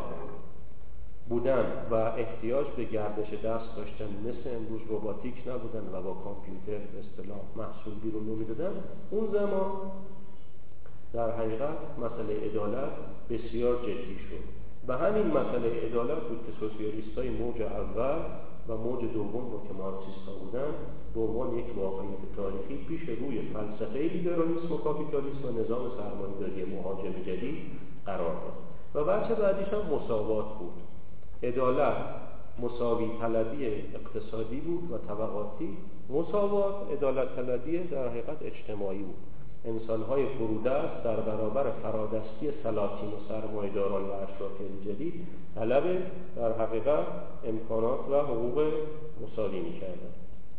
بودن و احتیاج به گردش دست داشتن، مثل امروز رباتیک نبودن و با کامپیوتر به اصطلاح محصول بیرون نمیدادن، اون زمان در حقیقت مسئله عدالت بسیار جدی شد. و همین مسئله عدالت بود که سوسیالیست‌های موج اول و موج دوم رو که مارکسیست‌ها بودن به عنوان یک واقعیت تاریخی پیش روی فلسفه لیبرالیسم و کاپیتالیسم و نظام سرمایه‌داری مهاجم جدید قرار داد. و بچه بعدیش هم مساوات بود. عدالت مساوی طلبی اقتصادی بود و طبقاتی، مساوات عدالت طلبی در حقیقت اجتماعی بود. انسان‌های فرودست در برابر فرادستی سلاطین و سرمایه‌داران و اشراف جدید طلب در حقیقت امکانات و حقوق مساوی می‌کردند.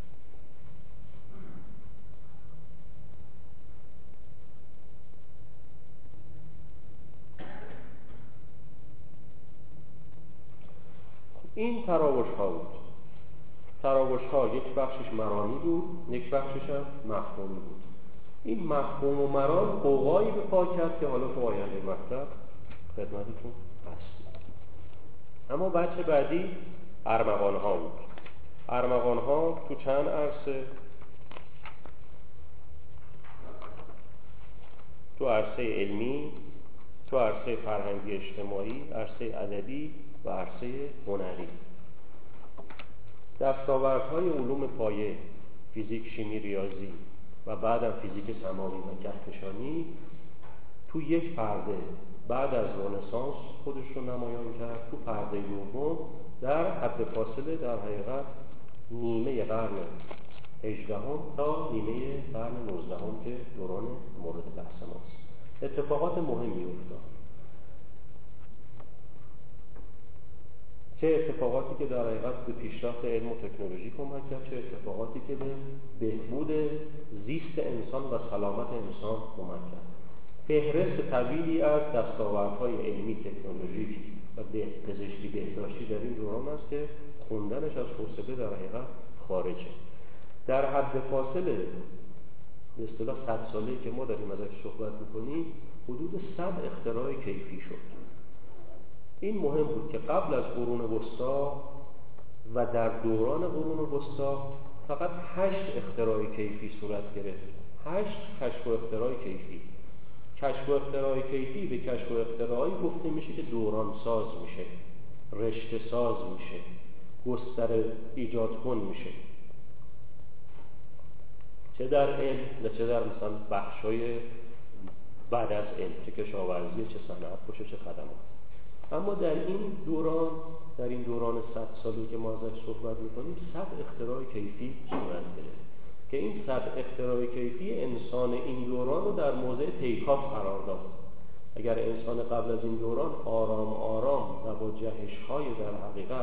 این تراوش‌ها بود. تراوش‌ها یک بخشش مرانی بود، یک بخشش هم مفهومی بود. این مفهوم و مرام قوقایی به پا کرد که حالا تو آینده مطلب خدمتتون هست. اما بچه بعدی ارمغان‌ها بود. ارمغان‌ها تو چند عرصه، تو عرصه علمی، تو عرصه فرهنگی اجتماعی، عرصه ادبی و عرصه هنری. دستاوردهای علوم پایه، فیزیک، شیمی، ریاضی و بعدم فیزیک سماوی و کهکشانی تو یک پرده بعد از رنسانس خودش رو نمایان کرد. تو پرده دوم در حد فاصله در حقیقت نیمه قرن هجدهم تا نیمه قرن نوزدهم که دوران مورد بحث ماست اتفاقات مهمی افتاد. چه اتفاقاتی که در حقیقت به پیشرفت علم و تکنولوژی کمک کرد، چه اتفاقاتی که به بهبود زیست انسان و سلامت انسان کمک کرد. فهرست طویلی از دستاوردهای علمی، تکنولوژیک و پزشکی بهداشتی در این دوران است که خوندنش از حوصله در حقیقت خارجه. در حد فاصله به اصطلاح صد ساله‌ای که ما داریم ازش صحبت می‌کنیم حدود صد اختراع کیفی شد. این مهم بود که قبل از قرون وسطا و در دوران قرون وسطا فقط هشت اختراع کیفی صورت گرفت. هشت کشف و اختراع کیفی. کشف و اختراع کیفی به کشف و اختراعی گفته میشه که دوران ساز میشه، رشته ساز میشه، گستره ایجاد کن میشه، چه در علم و چه در مثلا بخشای بعد از علم، چه کشاورزی، چه صنعت باشه، چه خدمات. اما در این دوران در این دوران صد سالی که ما ازش صحبت میکنیم صد اختراع کیفی صورت گرفت که این صد اختراع کیفی انسان این دوران رو در موضع تیکاف قرار داد. اگر انسان قبل از این دوران آرام آرام و با جهش‌های در حقیقت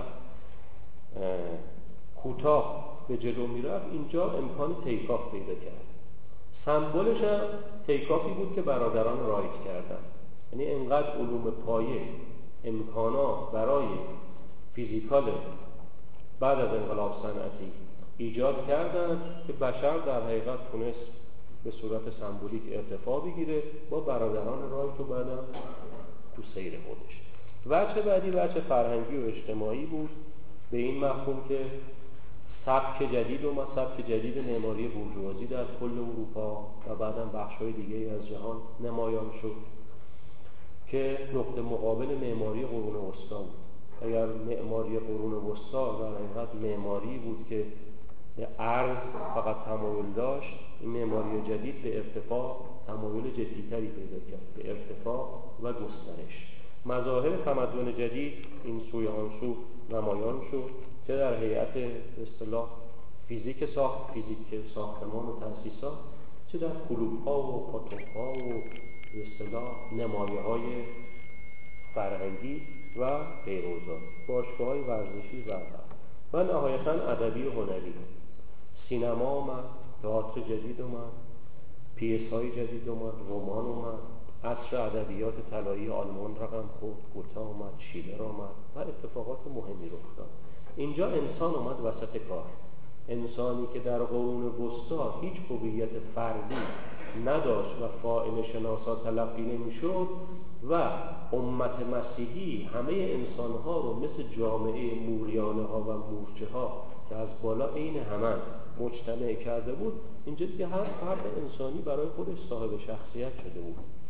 کوتاه به جلو میرفت، اینجا امکان تیکاف پیدا کرد. سمبولش هم تیکافی بود که برادران رایت کردن. یعنی انقدر علوم پایه امکانات برای فیزیکال بعد از انقلاب صنعتی ایجاد کردند که بشر در حقیقت تونست به صورت سمبولیک ارتفاع بگیره با برادران رایت و بعدم تو سیر خودش. وجه بعدی وجه فرهنگی و اجتماعی بود، به این مفهوم که سبک جدید و سبک جدید معماری بورژوازی در کل اروپا و بعدم بخش‌های دیگه از جهان نمایان شد که نقطه مقابل معماری قرون وسطا بود. اگر معماری قرون وسطا در حقیقت معماری بود که به عرض فقط تمایل داشت، این معماری جدید به ارتفاع تمایل جدی‌تری پیدا کرد، به ارتفاع و گسترش. مظاهر تمدن جدید این سوی آن سو نمایان شد، چه در هیئت به اصطلاح فیزیک ساخت، فیزیک ساختمان و تأسیسات، چه در کلوب‌ها و پاتوق‌ها و به اصطلاح نمایه‌های فرهنگی و غیره‌اوزار، باشگاه‌های ورزشی و و نهایتاً ادبی و هنری. سینما آمد، تئاتر جدید اومد، پیس‌های جدید اومد، رمان اومد، عصر ادبیات طلایی آلمان رقم خورد، گوته اومد، شیلر اومد و اتفاقات مهمی رخ داد. اینجا انسان اومد وسط کار. انسانی که در قرون وسطا هیچ هویت فردی نداشت و فاعل شناسا تلقی نمی‌شد و امت مسیحی همه انسان‌ها رو مثل جامعه موریانه‌ها و مورچه‌ها که از بالا عین همن مجتمع کرده بود، اینجا دیگه هر فرد انسانی برای خودش صاحب شخصیت شده بود.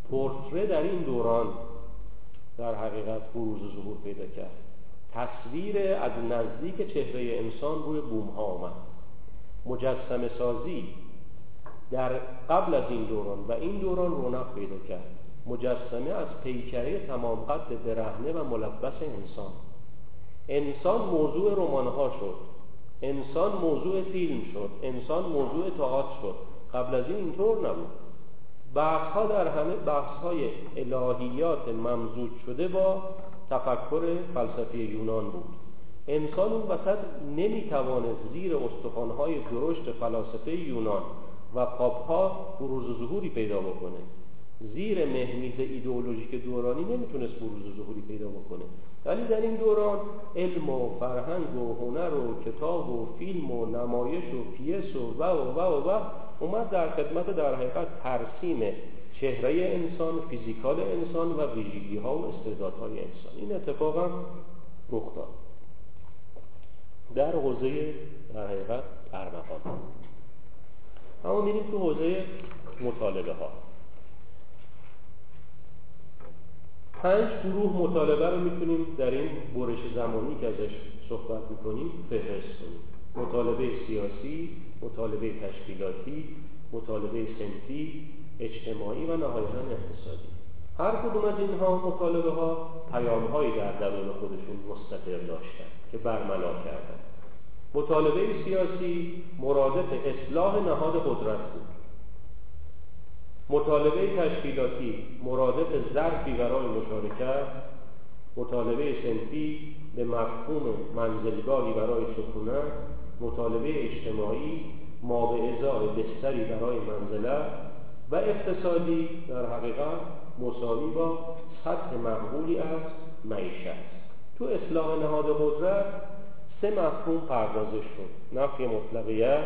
پورتره در این دوران در حقیقت بروز و ظهور پیدا کرد. تصویر از نزدیک چهره انسان روی بوم ها آمد. مجسمه سازی در قبل از این دوران و این دوران رونق پیدا کرد. مجسمه از پیکره تمام قد برهنه و ملبس انسان. انسان موضوع رمان‌ها شد، انسان موضوع فیلم شد، انسان موضوع تئاتر شد. قبل از این اینطور نبود. بحث‌ها در همه بحث‌های الهیات ممزوج شده با تفکر فلسفی یونان بود. انسان اون وسط نمیتوانست زیر استخوان‌های درشت فلاسفه یونان و پاپ‌ها بروز و ظهوری پیدا بکنه. زیر مهمیز ایدئولوژیک دورانی نمیتونست بروز و ظهوری پیدا بکنه. ولی در این دوران علم و فرهنگ و هنر و کتاب و فیلم و نمایش و پیس و و و و و اومد در خدمت در حقیقت ترسیم چهره انسان، فیزیکال انسان و ویژگی ها و استعدادهای انسان. این اتفاق هم رخ داد در حوزه در حقیقت ارمغان. اما میریم تو حوزه مطالبه ها. پنج گروه مطالبه رو میتونیم در این برش زمانی که ازش صحبت میکنیم فهرست کنیم. مطالبه سیاسی، مطالبه تشکیلاتی، مطالبه صنفی، اجتماعی و نهایتاً اقتصادی. هر کدوم از اینها مطالبه ها پیام‌هایی در درون خودشون مستتر داشتن که برملا کردن. مطالبه سیاسی مرادف اصلاح نهاد قدرت بود. مطالبه تشکیلاتی مرادف ظرفی برای مشارکت. مطالبه صنفی به مفهوم منزلگاهی برای سکونت. مطالبه اجتماعی ما به ازای بستری برای منزلت و اقتصادی در حقیقت مساوی با سطح مقبولی از معیشت. تو اصلاح نهاد قدرت سه مفهوم پردازش شد: نفی مطلقیت،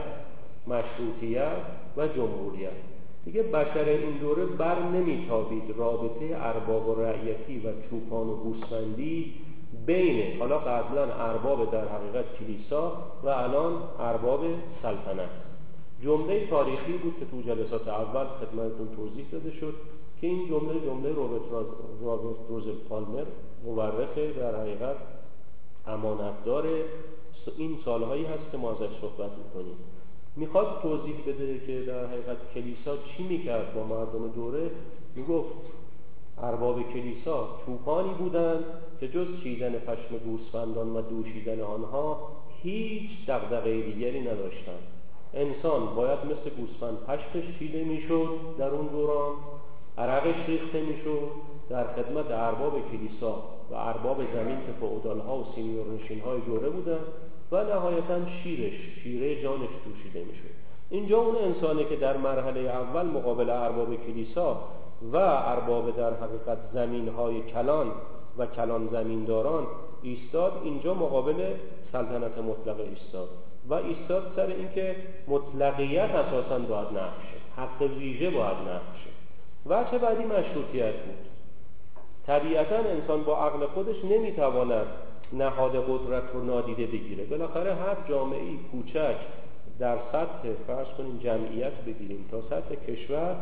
مشروطیت و جمهوریت. دیگه بشر این دوره بر نمیتابید رابطه ارباب و رعیتی و چوپان و گوسفندی بین حالا قبلا ارباب در حقیقت کلیسا و الان ارباب سلطنت. جمله تاریخی بود که تو جلسات اول خدمتتون توضیح داده شد که این جمله جمله روبرت رابرت روزل پالمر، مورخ در حقیقت امانتدار این سالهایی هست که ما ازش صحبت میکنیم. میخواد توضیح بده که در حقیقت کلیسا چی میکرد با مردم دوره. میگفت ارباب کلیسا چوپانی بودند که جز چیدن پشم گوسفندان و دوشیدن آنها هیچ دغدغه دیگری نداشتند. انسان باید مثل گوسفند پشمش چیده میشد در اون دوران، عرقش ریخته میشد، در خدمت ارباب کلیسا و ارباب زمین که فئودال‌ها و سینیورنشین‌های دوره بودند و نهایتاً شیرش، شیره جانش دوشیده میشد. اینجا اون انسانی که در مرحله اول مقابل ارباب کلیسا و ارباب در حقیقت زمین‌های کلان و کلان زمینداران ایستاد، اینجا مقابل سلطنت مطلقه ایستاد و ایستاد سر اینکه مطلقیت اساساً باید نفی شه، حق ویژه باید نفی شه. وجه بعدی مشروطیت بود. طبیعتاً انسان با عقل خودش نمیتواند نهاد قدرت رو نادیده بگیره. بالاخره هر جامعه‌ای کوچک در سطح فرض کنیم جمعیت بگیریم تا سطح کشور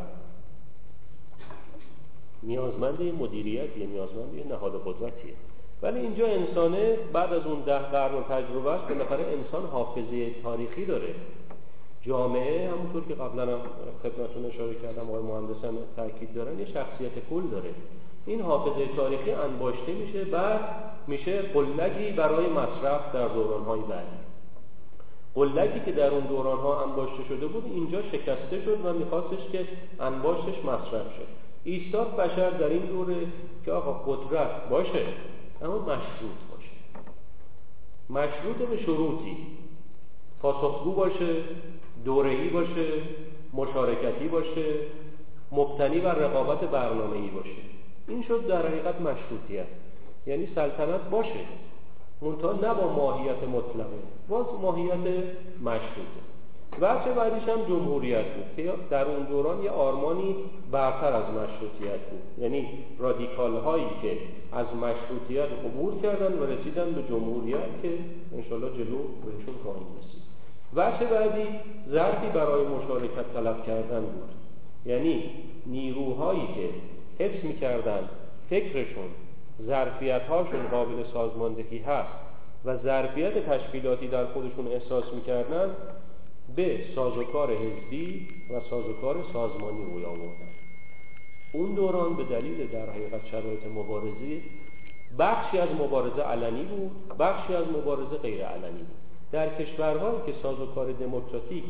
نیازمند مدیریتیه، نیازمند نهاد قدرتیه. ولی اینجا انسانه بعد از اون ده قرن تجربهش بالاخره انسان حافظه تاریخی داره. جامعه همونطور که قبلا خدمتتون اشاره کردم آقای مهندس هم تاکید دارن یه شخصیت کل داره. این حافظه تاریخی انباشته میشه، بعد میشه قلگی برای مصرف در دوران‌های بعدی. قلگی که در اون دوران‌ها انباشته شده بود اینجا شکسته شد و میخواستش که انباشتش مصرف شد. ایستاد بشر در این دوره که آقا قدرت باشه اما مشروط باشه، مشروط به شروطی، پاسخگو باشه، دوره‌ای باشه، مشارکتی باشه، مبتنی بر رقابت برنامه‌ای باشه. این شد در حقیقت مشروطیت، یعنی سلطنت باشه منتها نه با ماهیت مطلقه، باز ماهیت مشروطه. وجه بعدیش هم جمهوریت بود که در اون دوران یه آرمانی برتر از مشروطیت بود، یعنی رادیکال هایی که از مشروطیت عبور کردن و رسیدن به جمهوریت که انشالله جلو بهشون خواهیم رسید. وجه بعدی ظرفی برای مشارکت طلب کردن بود، یعنی نیروهایی که حفظ میکردن فکرشون، ظرفیت‌هاشون قابل سازماندهی هست و ظرفیت تشکیلاتی در خودشون احساس میکردن، به سازوکار حزبی و سازوکار سازمانی روی آوردن. اون دوران به دلیل در حقیقت شرایط مبارزه، بخشی از مبارزه علنی بود، بخشی از مبارزه غیر علنی بود. در کشورهایی که سازوکار دموکراتیک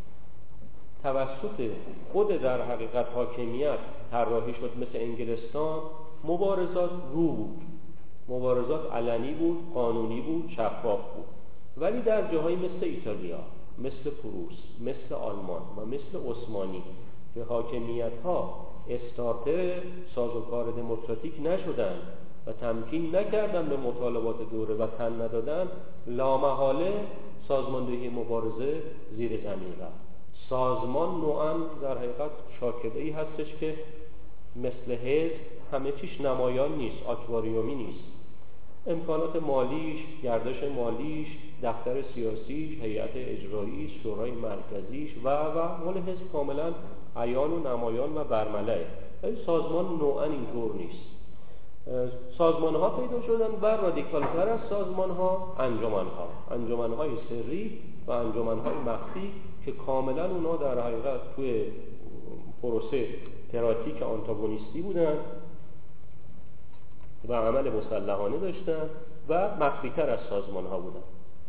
توسط خود در حقیقت حاکمیت طراحی شد، مثل انگلستان، مبارزات رو بود، مبارزات علنی بود، قانونی بود، شفاف بود. ولی در جاهایی مثل ایتالیا، مثل پروس، مثل آلمان و مثل عثمانی که حاکمیت‌ها استارتر سازوکار دموکراتیک نشدند و تمکین نکردن به مطالبات دوره و تن ندادن، لامحاله سازماندهی مبارزه زیر زمین رفت. سازمان نوعاً در حقیقت شاکله‌ای هستش که مثل حزب همه چیش نمایان نیست، آکواریومی نیست. امکانات مالیش، گردش مالیش، دفتر سیاسیش، هیئت اجراییش، شورای مرکزیش و و مال حزب کاملا عیان و نمایان و برمله‌ای. ولی سازمان نوعاً اینطور نیست. سازمان‌ها پیدا شدن و رادیکال‌تر از سازمان‌ها انجمن‌ها، انجمن‌های سری و انجمن‌های مخفی که کاملا اونا در حقیقت توی پروسه تراتیک آنتاگونیستی بودن و عمل مسلحانه داشتن و مخفی‌تر از سازمان‌ها بودن.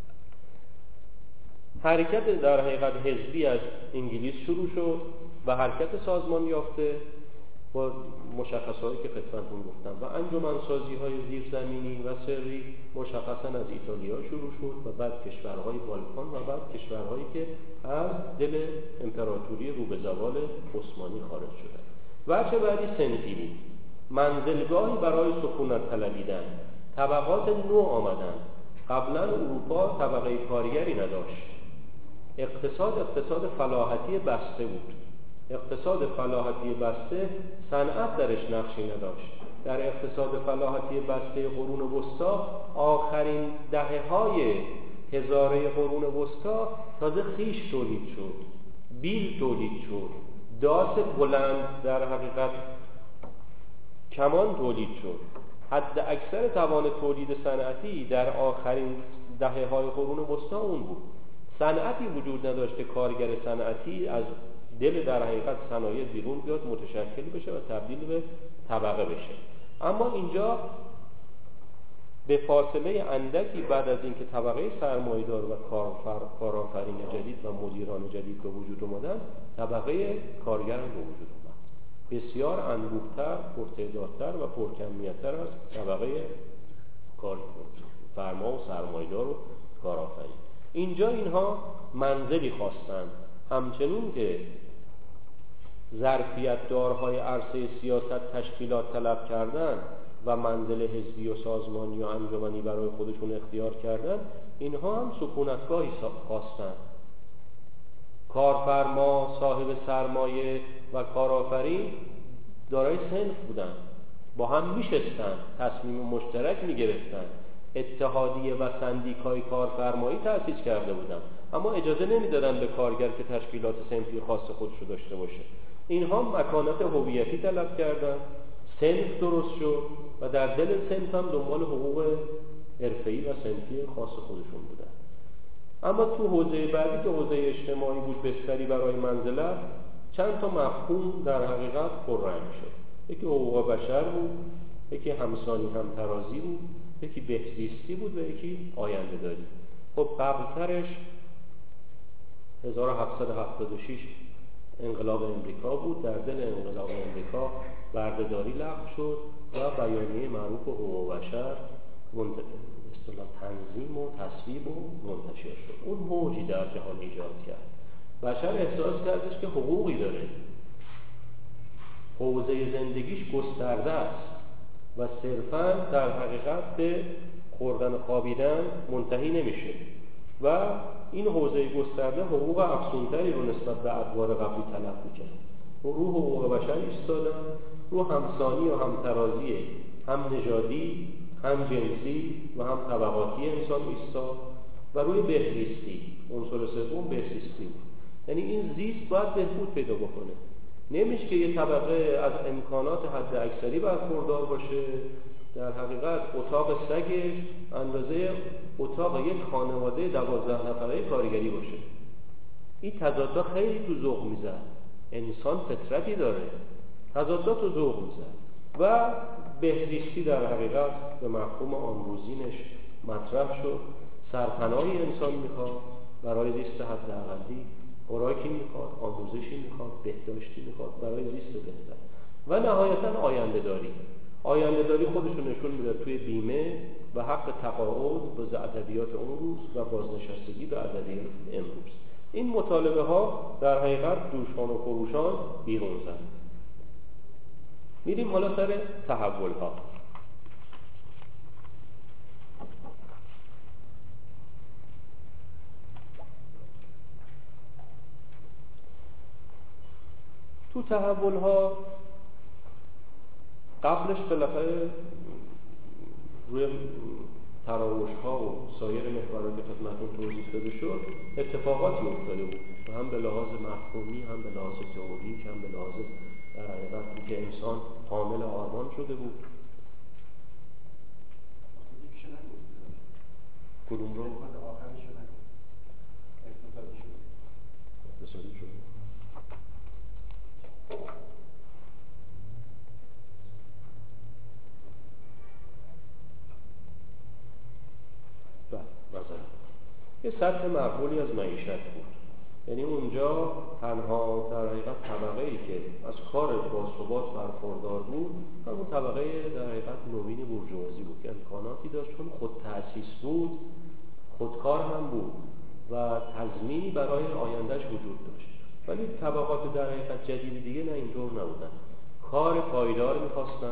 حرکت در حقیقت حزبی از انگلیس شروع شد و حرکت سازمان یافته با مشخصاتی که خدمتتون گفتم و انجمن‌سازی‌های زیرزمینی و سری مشخصاً از ایتالیا شروع شد و بعد کشورهای بالکان و بعد کشورهایی که از دل امپراتوری رو به زوال عثمانی خارج شدند. وجه بعدی صنفی بود، منزلگاهی برای سکونت طلبیدن، طبقات نو آمدند. قبلا اروپا طبقه کارگری نداشت، اقتصاد اقتصاد فلاحتی بسته بود. اقتصاد فلاحتی بسته صنعت درش نقشی نداشت. در اقتصاد فلاحتی بسته قرون وسطا، آخرین دهه‌های هزاره قرون وسطا، تازه خیش تولید شد، بیل تولید شد، داس بلند در حقیقت کمان تولید شد. حد اکثر توان تولید صنعتی در آخرین دهه‌های قرون وسطا اون بود. صنعتی وجود نداشت که کارگر صنعتی از دل در حقیقت صنایع بیرون بیاد، متشکل بشه و تبدیل به طبقه بشه. اما اینجا به فاصله اندکی بعد از اینکه طبقه سرمایه‌دار و کارآفرین جدید و مدیران جدید به وجود اومدن، طبقه کارگر به وجود اومد، بسیار انبوه‌تر، پرتعدادتر و پرکمیت‌تر از طبقه کار فرما و سرمایه‌دار و کارآفرین. اینجا اینها منزلی خواستند، همچنین که ظرفیت دارهای عرصه سیاست تشکیلات طلب کردن و منزل حزبی و سازمانی و انجمنی برای خودشون اختیار کردن، اینها هم سکونتگاهی خواستن. کارفرما، صاحب سرمایه و کارآفرین دارای صنف بودن، با هم میشستن، تصمیم مشترک میگرفتن، اتحادیه و سندیکای کارفرمایی تأسیس کرده بودن، اما اجازه نمیدادن به کارگر که تشکیلات صنفی خاص خودش رو داشته باشه. اینها مکانت هویتی طلب کردن، صنف درست شد و در دل صنف هم دنبال حقوق حرفه‌ای و صنفی خاص خودشون بودن. اما تو حوزه بعدی که حوزه اجتماعی بود، بستری برای منزلت، چند تا مفهوم در حقیقت پررنگ شد. یکی حقوق بشر بود، یکی همسانی همترازی بود، یکی بهزیستی بود و یکی آینده داری. خب قبلترش هزار و هفتصد و هفتاد و شش انقلاب امریکا بود. در دل انقلاب امریکا بردهداری لغو شد و بیانیه معروف حقوق بشر اصطلاح تنظیم و تصویب و منتشر شد. اون موجی در جهان ایجاد کرد. بشر احساس کردش که حقوقی داره، حوزه زندگیش گسترده است و صرفاً در حقیقت به خوردن و خوابیدن منتهی نمیشه و این حوزه گسترده حقوق افزونتری رو نسبت به ادوار قبلی طلب می‌کرد. رو حقوق بشر ایستادن، رو همسانی و همترازی، هم نژادی، هم جنسی و هم طبقاتی انسان ایستاد و روی بهزیستی، عنصر سوم بهزیستی بود. یعنی این زیست باید بهبود پیدا بکنه. نمیشه که یه طبقه از امکانات حد اکثری برخوردار باشه، در حقیقت اتاق سگش اندازه اتاق یک خانواده دوازده نفره کارگری باشه. این تضادها خیلی تو ذوق میزد. انسان فطرتی داره، تضادها تو ذوق میزد و بهزیستی در حقیقت به مفهوم آنروزینش مطرح شد. سرپناهی انسان میخواد برای زیست حداقلی، خوراکی میخواد، آموزشی میخواد، بهداشتی میخواد برای زیست بهتر و نهایتا آینده داری. آینده داری خودشون نشون میده توی بیمه و حق تقاعد به ادبیات اون روز و بازنشستگی به ادبیات امروز. این مطالبه ها در حقیقت دوشان و فروشان بیرون زد. میریم حالا سر تحول ها. تو تحول ها قبلش بالاخره روی تراوش ها و سایر محورات که خدمتتون توضیح داده شد اتفاقاتی افتاده بود، هم به لحاظ مفهومی، هم به لحاظ تئوریک، هم به لحاظ در حقیقت اینکه انسان حامل آرمان شده بود. کدوم رو؟ اقتصادی شد. یه سطح معقولی از معیشت بود، یعنی اونجا تنها در حقیقت طبقه‌ای که از کار باثبات برخوردار بود همون طبقه در حقیقت نوین بورژوازی بود که امکاناتی داشت، چون خود تأسیس بود، خودکار هم بود و تضمینی برای آیندهش وجود داشت. ولی طبقات در حقیقت جدید دیگه نه اینطور نبودن، کار پایدار می‌خواستن،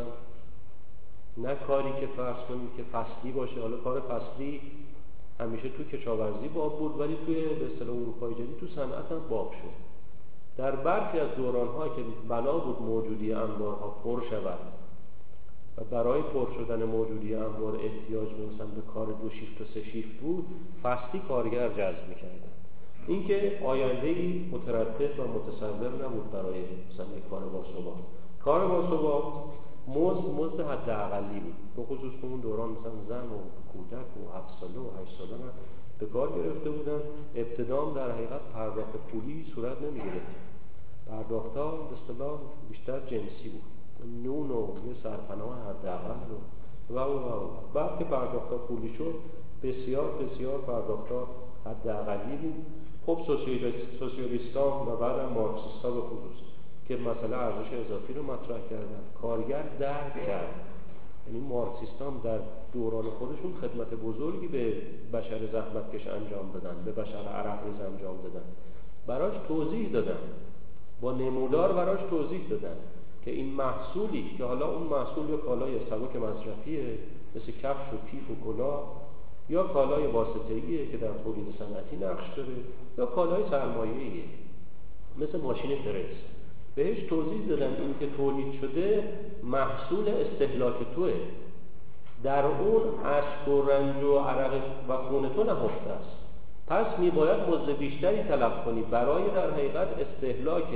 نه کاری که فرض کنید که فصلی باشه. حالا کار فصلی همیشه تو کشاورزی باب بود، ولی توی به اصطلاح اروپای جدید تو صنعت هم باب شد. در برخی از دوران‌ها که بنا بود موجودی انبارها پر شود و برای پر شدن موجودی انبار احتیاج مثلا به کار دو شیفت و سه شیفت بود، فصلی کارگر جذب می‌کردن. اینکه آینده‌ای مترتب و متصور نبود برای مثلا کار باثبات. کار باثبات مزد مزد حداقلی بود، به خصوص تو اون دوران مثلا زن و کودک و هفت ساله و هشت ساله هم به کار گرفته بودن. ابتدام در حقیقت پرداخت پولی صورت نمی‌گرفت، پرداخت‌ها به اصطلاح بیشتر جنسی بود، نون و یه سرپناه حداقل و و و بعد که پرداخت‌ها پولی شد بسیار بسیار پرداخت‌ها حداقلی بود. خب سوسیالیست‌ها و بعدم مارکسیست‌ها به خصوص که مسئله ارزش اضافی رو مطرح کردن، کارگر درک کرد. یعنی مارکسیستان در دوران خودشون خدمت بزرگی به بشر زحمتکش انجام دادن، به بشر عرق‌ریز انجام دادن، براش توضیح دادن، با نمودار براش توضیح دادن که این محصولی که حالا اون محصول یا کالای سبک مصرفیه مثل کفش و کیف و کلاه، یا کالای واسطه‌ایه که در تولید صنعتی نقش داره، یا کالای سرمایه‌ایه مثل ماشین فرز. بهش توضیح دادن این که تولید شده محصول استهلاک توه، در اون اشک و رنج و عرق و خون تو نهفته است، پس میباید مزد بیشتری طلب کنی برای در حقیقت استهلاک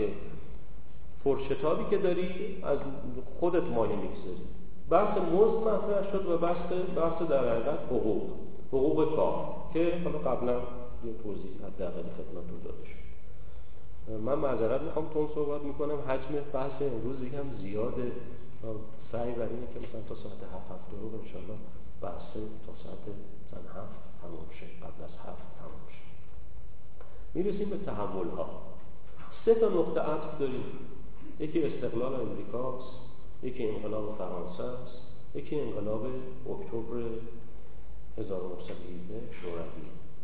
پرشتابی که داری از خودت مایه میگذاری. بحث مزد مطرح شد و بحث بحث در حقیقت حقوق حقوق کار که حالا قبلا یه توضیح حداقل خدمتتون داده شد. من معذرت میخوام تون صحبت میکنم، حجم بحث امروز یکم زیاده، سعی بر اینه که مثلا تا ساعت هفت هفت رو انشالله بحث تا ساعت مثلا هفت تموم شه، قبل از هفت تموم شه. میرسیم به تحول ها. سه تا نقطه عطف داریم، یکی استقلال امریکاست، یکی انقلاب فرانسه است، یکی انقلاب اکتبر هزار و نهصد و هجده شوروی.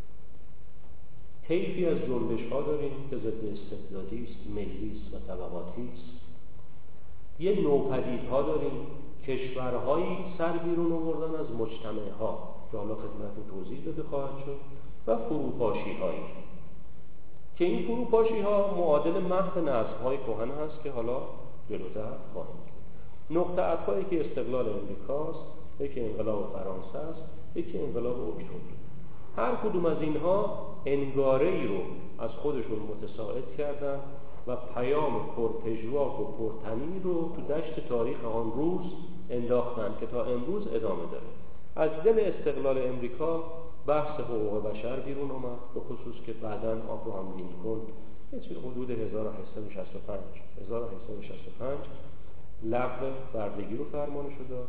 طیفی از جنبش ها داریم که ضد استبدادی است، ملی است و طبقاتی است. یه نوپدیدها داریم، کشورهایی سر بیرون آوردن از مجتمع ها که حالا خدمتتون توضیح داده خواهد شد، و فروپاشی هایی که این فروپاشی ها معادل محض نظم های کهن هست که حالا جلوتر خواهیم. نقطه عطفی که استقلال امریکاست، یکی انقلاب فرانسه است، یکی انقلاب اکتبر. هر کدوم از اینها انگاره ای رو از خودشون متساعد کردن و پیام پرپژواک و پرتنین رو تو دشت تاریخ آن روز انداختن که تا امروز ادامه داره. از دل استقلال امریکا بحث حقوق بشر بیرون اومد، به خصوص که بعداً ابراهام لینکلن چیزی حدود هزار و هشتصد و شصت و پنج هزار و هشتصد و شصت و پنج لغو بردگی رو فرمانش داد.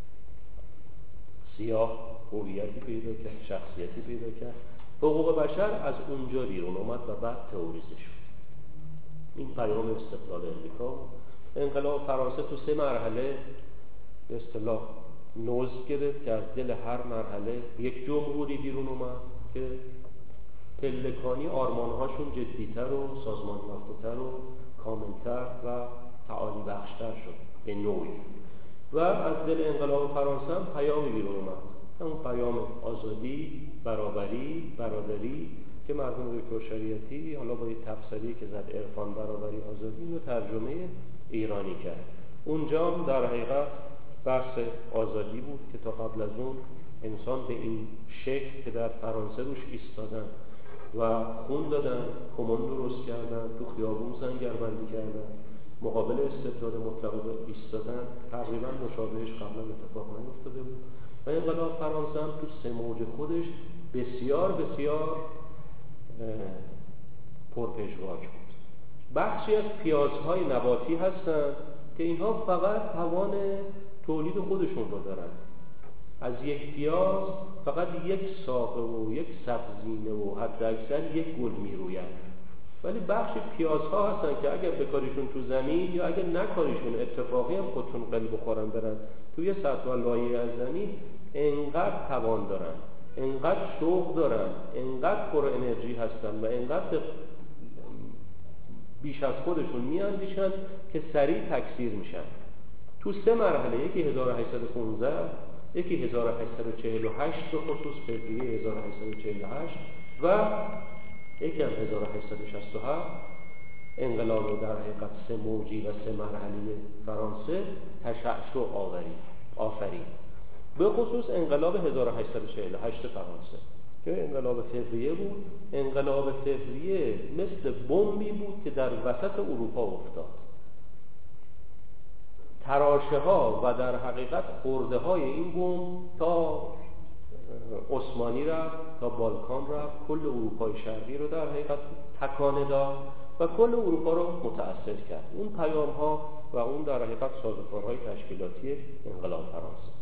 سیاه هویتی پیدا کرد، شخصیتی پیدا کرد. حقوق بشر از اونجا بیرون اومد و بعد تئوریزه شد. این پیام استقلال امریکا. انقلاب فرانسه تو سه مرحله به اصطلاح نوز گرفت که از دل هر مرحله یک جمهوری بیرون اومد که پلکانی آرمانهاشون جدیتر و سازمان یافته‌تر و کاملتر و تعالی بخشتر شد به نوعی. و از دل انقلاب فرانسه هم پیامی بیرون اومد، همون پیام آزادی، برابری، برادری که مرحوم دکتر شریعتی حالا با یه تفسیری که زد عرفان، برابری، آزادی رو ترجمه ایرانی کرد. اونجا هم در حقیقت بحث آزادی بود که تا قبل از اون انسان به این شکل که در فرانسه روش ایستادن و خون دادن، کمون درست کردن، تو خیابون زنگربندی کردن، مقابل استبداد مطلق ایستادن، تقریبا مشابهش قبلا اتفاق نیفتاده بود. و انقلاب فرانسه هم تو سه موج خودش بسیار بسیار پرپژواک بود. بخشی از پیازهای نباتی هستند که اینها فقط توان تولید خودشون رو دارن. از یک پیاز فقط یک ساقه و یک سبزینه و حتی اکثر یک گل میروید. ولی بخش پیازها هستن که اگر بکاریشون تو زمین یا اگر نکاریشون اتفاقی هم خودشون قل بخورن برن توی سطح و لایه از زمین، انقدر توان دارن، انقدر شوق دارن، انقدر پر انرژی هستن و انقدر بیش از خودشون میاندیشن که سریع تکثیر میشن. تو سه مرحله، یکی هزار و هشتصد و پانزده، یکی هزار و هشتصد و چهل و هشت به خصوص فوریه هزار و هشتصد و چهل و هشت و یکی هم هزار و هشتصد و شصت و هفت، انقلاب در حقیقت سه موجی و سه مرحله فرانسه تشعشع آوری آفرین. به خصوص انقلاب هزار و هشتصد و چهل و هشت فرانسه که انقلاب فوریه بود. انقلاب فوریه مثل بمبی بود که در وسط اروپا افتاد. تراشه ها و در حقیقت خورده های این بمب تا عثمانی رفت، تا بالکان رفت، کل اروپای شرقی رو در حقیقت تکانه داد و کل اروپا رو متأثر کرد. اون پیام ها و اون در حقیقت سازوکارهای تشکیلاتی انقلاب فرانسه.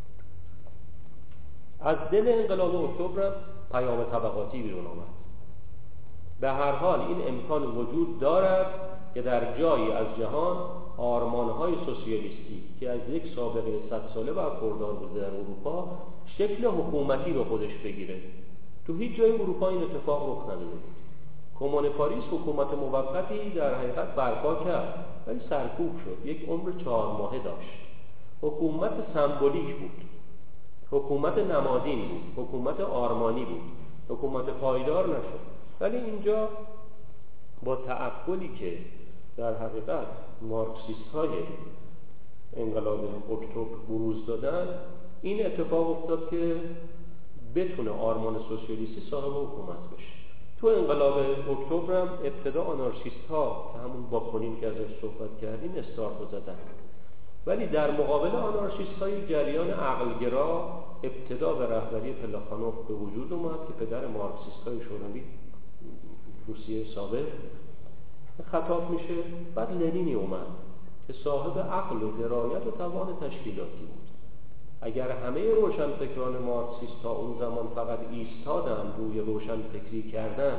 از دل انقلاب اکتبر پیام طبقاتی بیرون آمد. به هر حال این امکان وجود دارد که در جایی از جهان آرمانهای سوسیالیستی که از یک سابقه صد ساله برخوردار بوده در اروپا شکل حکومتی به خودش بگیره. تو هیچ جای اروپا این اتفاق رخ نداده بود. کمون پاریس حکومت موقتی در حقیقت برپا کرد ولی سرکوب شد. یک عمر چهار ماهه داشت. حکومت سمبولیک بود، حکومت نمادین بود، حکومت آرمانی بود، حکومت پایدار نشد. ولی اینجا با تعقلی که در حقیقت مارکسیست های انقلاب اکتبر بروز دادن، این اتفاق افتاد که بتونه آرمان سوسیالیستی صاحب حکومت بشه. تو انقلاب اکتبر هم ابتدا آنارشیست ها که همون باکنین که ازش صحبت کردیم استارت رو زدن، ولی در مقابل آنارشیست های جریان عقلگرا ابتدا به رهبری پلاخانوف به وجود اومد که پدر مارکسیست های شوروی روسیه سابق خطاب میشه. بعد لنینی اومد که صاحب عقل و درایت و توان تشکیلاتی بود. اگر همه روشنفکران مارکسیست ها اون زمان فقط ایستادن روی روشنفکری کردن،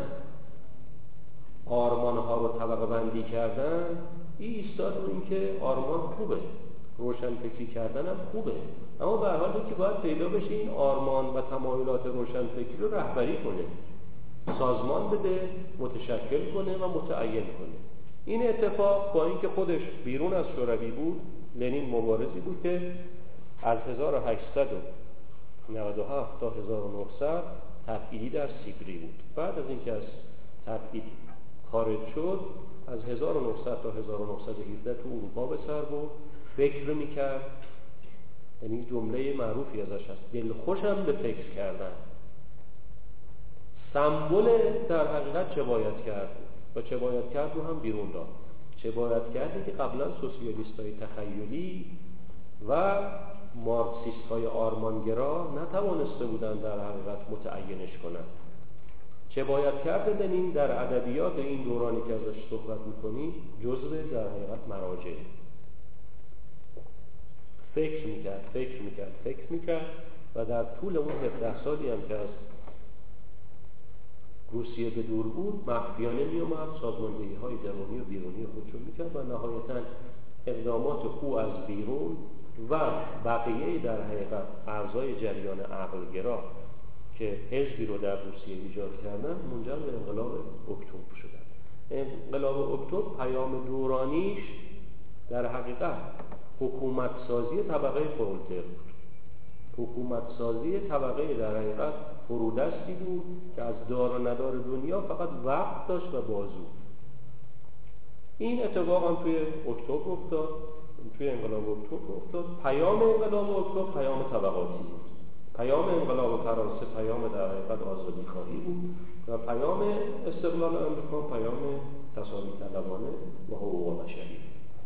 آرمان ها رو طبقه بندی کردن، این ایستاد رو این که آرمان خوبه، روشنفکری کردن هم خوبه، اما به هر حال که باید پیدا بشه این آرمان و تمایلات روشنفکری رو رهبری کنه، سازمان بده، متشکل کنه و متعین کنه. این اتفاق با اینکه خودش بیرون از شوروی بود، لنین مبارزی بود که از هزار و هشتصد و نود و هفت تا هزار و نهصد تبعیدی در سیبری بود. بعد از اینکه از تبعید خارج شد، از هزار و نهصد تا هزار و نهصد و هفده تو اروپا به سر برد، فکر میکرد. یعنی جمله معروفی ازش هست، دلخوشم به فکر کردن. سمبل در حقیقت چه باید کرد؟ و چه باید کرد رو هم بیرون داد. چه باید کردی که قبلا سوسیالیست‌های تخیلی و مارکسیست‌های آرمانگرا نتوانسته بودند در حقیقت متعینش کنند. چه باید کرد لنین در ادبیات این دورانی که ازش صحبت می‌کنیم جزو در حقیقت مراجع فکر می‌کرد فکر می‌کرد فکر می‌کرد و در طول اون هفده سالی هم که از روسیه به دور بود مخفیانه می‌آمد سازماندهی‌های درونی و بیرونی خودشو می‌کرد و نهایتاً اقدامات او از بیرون و بقیه در حقیقت اعضای جریان عقلگرا که حزبی رو در روسیه ایجاد کردن منجر به انقلاب اکتبر شدن. انقلاب اکتبر پیام دورانیش در حقیقت حکومت سازی طبقه پرولتر بود. حکومت سازی طبقه در حقیقت فرودستی بود که از دار و ندار دنیا فقط وقت داشت و بازو. این اتفاق هم توی اکتبر افتاد، توی انقلاب اکتبر افتاد. پیام انقلاب اکتبر پیام طبقاتی بود. پیام انقلاب فرانسه پیام در حقیقت آزادی خواهی بود و پیام استقلال آمریکا پیام تساوی طلبانه و حقوق بشری.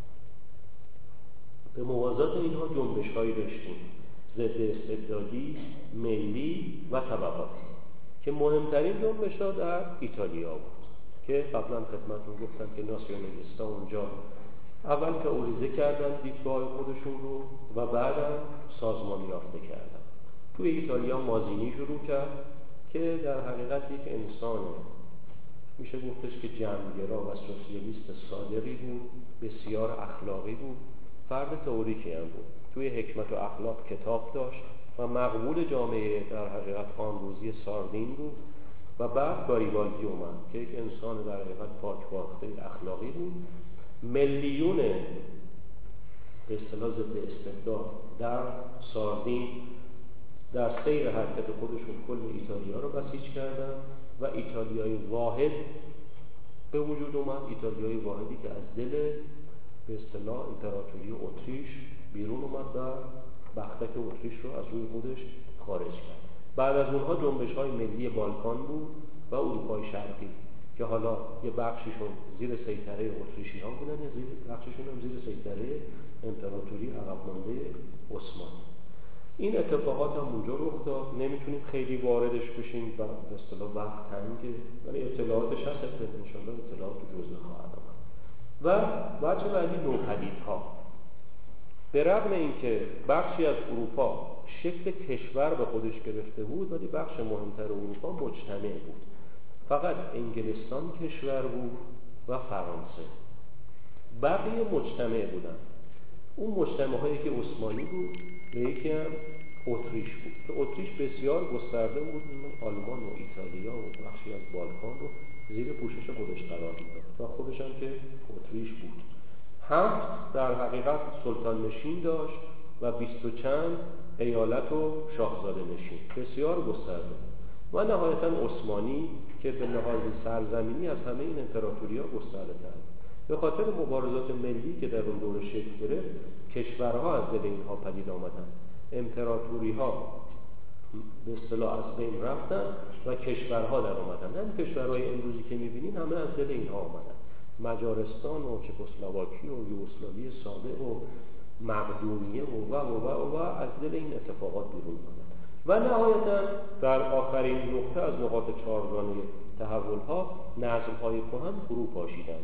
به موازات اینها جنبش‌هایی داشتیم ضد استبدادی، ملی و طبقاتی که مهمترین جنبش‌ها در ایتالیا بود که قبلا خدمتتون گفتم که ناسیونالیست‌ها اونجا اول تئوریزه کردن دیدگاه خودشون رو و بعدم سازمان یافته کردن. توی ایتالیا مازینی شروع کرد که در حقیقت یک انسان میشه گفتش که جمعگرا و سوسیالیست صادقی بود، بسیار اخلاقی بود، فرد تئوریکی هم بود. توی حکمت و اخلاق کتاب داشت و مقبول جامعه در حقیقت آن روزی ساردین بود و بعد گاریبالدی اومد که یک انسان در حقیقت پاکباخته اخلاقی بود. میلیون به اصطلاح ضد استبداد در ساردین در سیر حرکت خودشون کل ایتالیا رو بسیج کردن و ایتالیای واحد به وجود اومد. ایتالیای واحدی که از دل به اصطلاح امپراتوری اتریش بیرون اومد و بختک اتریش رو از روی خودش خارج کرد. بعد از اونها جنبش‌های ملی بالکان بود و اروپای شرقی که حالا یه بخشیشون زیر سیطره اتریشی‌ها بودن، یه زیر بخشیشون هم زیر سیطره امپراتوری عقب مانده عثمان. این اتفاقات هم اونجا رخ داد. نمیتونیم خیلی واردش بشیم و به اصطلاح وقت تنگه، ولی اطلاعاتش هست، ان شاء الله اطلاعات تو جزوه خواهد آمد. و بچه بعدی نوپدیدها. به رغم اینکه بخشی از اروپا شکل کشور به خودش گرفته بود ولی بخش مهمتر اروپا مجتمع بود. فقط انگلستان کشور بود و فرانسه. بقیه مجتمع بودن. اون مجتمع هایی که عثمانی بود و یکی هم اتریش بود که اتریش بسیار گسترده بود. آلمان و ایتالیا و بخشی از بالکان رو زیر پوشش خودش قرار میداد و خودش هم که اتریش بود. هفت در حقیقت سلطان نشین داشت و بیست و چند ایالت و شاهزاده نشین، بسیار گسترده. و نهایتا عثمانی که به لحاظ سرزمینی از همه این امپراتوری‌ها گسترده تر. به خاطر مبارزات ملی که در اون دوره شکل گرفت کشورها از دل اینها پدید آمدن. امپراتوری‌ها به اصطلاح از بین رفتن و کشورها در آمدن. هم کشورهای امروزی که می‌بینین همه از دل اینها آمدن. مجارستان و چکسلواکی و یوگسلاوی سابق و مقدونیه و و و و از دل این اتفاقات بیرون آمدن. و نهایتاً در آخرین نقطه از نقاط چهارگانه تحول‌ها نظم‌های کهن فرو پاشیدند.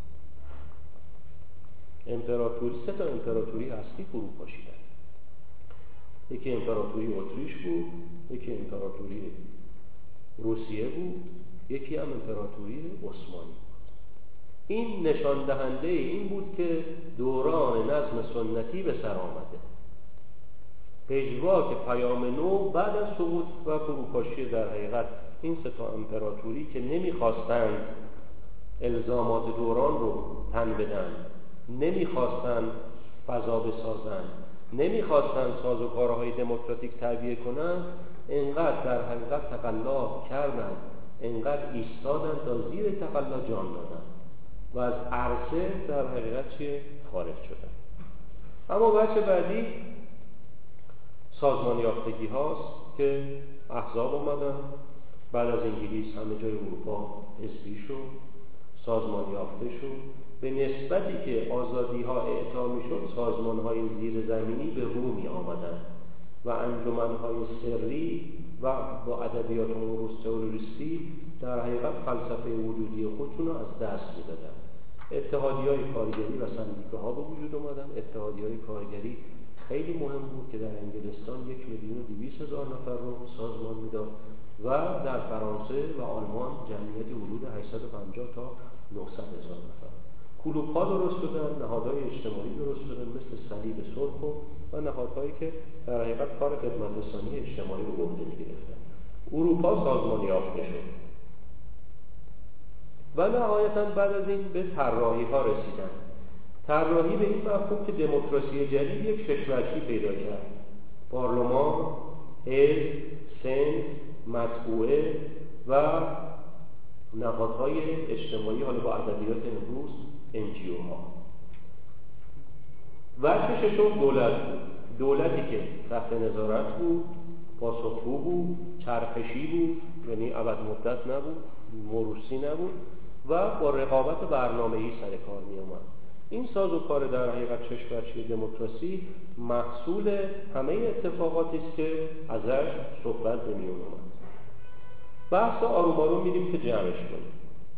امپراتوری سه تا امپراتوری اصلی فرو پاشیدند. یکی امپراتوری اتریش بود، یکی امپراتوری روسیه بود، یکی هم امپراتوری عثمانی. این نشان دهنده این بود که دوران نظم سنتی به سر آمده. پیشوا که پیام نو بعد از سقوط و فروپاشی در حقیقت این سه تا امپراتوری که نمیخواستند الزامات دوران رو تن بدن، نمیخواستند فضا بسازن، نمیخواستند سازوکارهای دموکراتیک تعبیه کنند، انقدر در حقیقت تقلا کردند، انقدر ایستادند تا زیر تقلا جان دادند و از عرصه در حقیقت چیه؟ خارج شدن. اما بچه بعدی سازمان یافتگی هاست که احزاب اومدن. بعد از انگلیس همه جای اروپا حزبی شد. سازمان یافته شد. به نسبتی که آزادی ها اعطا می شد، سازمان های زیر زمینی به رو می آمدن و انجمن های سری و با ادبیات امروز تروریستی در حقیقت فلسفه وجودی خودشون رو از دست می دادن. اتحادی های کارگری و سندیکه ها به وجود اومدن. اتحادی های کارگری خیلی مهم بود که در انگلستان یک میلیون و دویست هزار نفر رو سازمان میداد و در فرانسه و آلمان جمعیتی حدود هشتصد و پنجاه تا نهصد هزار نفر. کلوب ها درست شدن، نهادهای اجتماعی درست شدن مثل صلیب سرخ و نهادهایی که در حقیقت کار خدمت رسانی اجتماعی رو به عهده می‌گرفتن. اروپا سازمان یافته شد و نهایتاً بعد از این به طراحی ها رسیدن. طراحی به این مفهوم که دموکراسی جدید یک کشورچی پیدا کرد. پارلمان، حزب، سند، مطبوعه و نهادهای اجتماعی، حالا با ادبیات امروز ان جی او ها. وجه ششم دولت بود. دولتی که تحت نظارت بود، پاسخگو بود، چرخشی بود، یعنی ابد مدت نبود، موروثی نبود و با رقابت برنامه‌ای سر کار می اومد. این سازوکار در حقیقت کشورچی دموکراسی محصول همه اتفاقاتی است که ازش صحبت به میون اومد. بحث آروم آروم میریم که جمعش کنیم.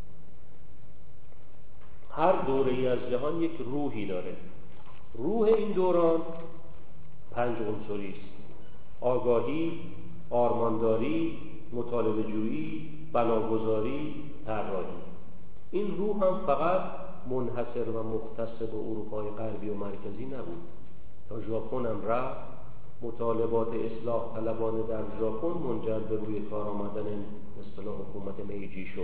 هر دوره‌ای از جهان یک روحی داره. روح این دوران پنج عنصری است: آگاهی، آرمانداری، مطالبه جویی، بناگذاری، طراحی. این روح هم فقط منحصر و مختص به اروپای غربی و مرکزی نبود. تا ژاپن هم رفت. مطالبات اصلاح طلبانه در ژاپن منجر به روی کار آمدن اصطلاح حکومت میجی شد.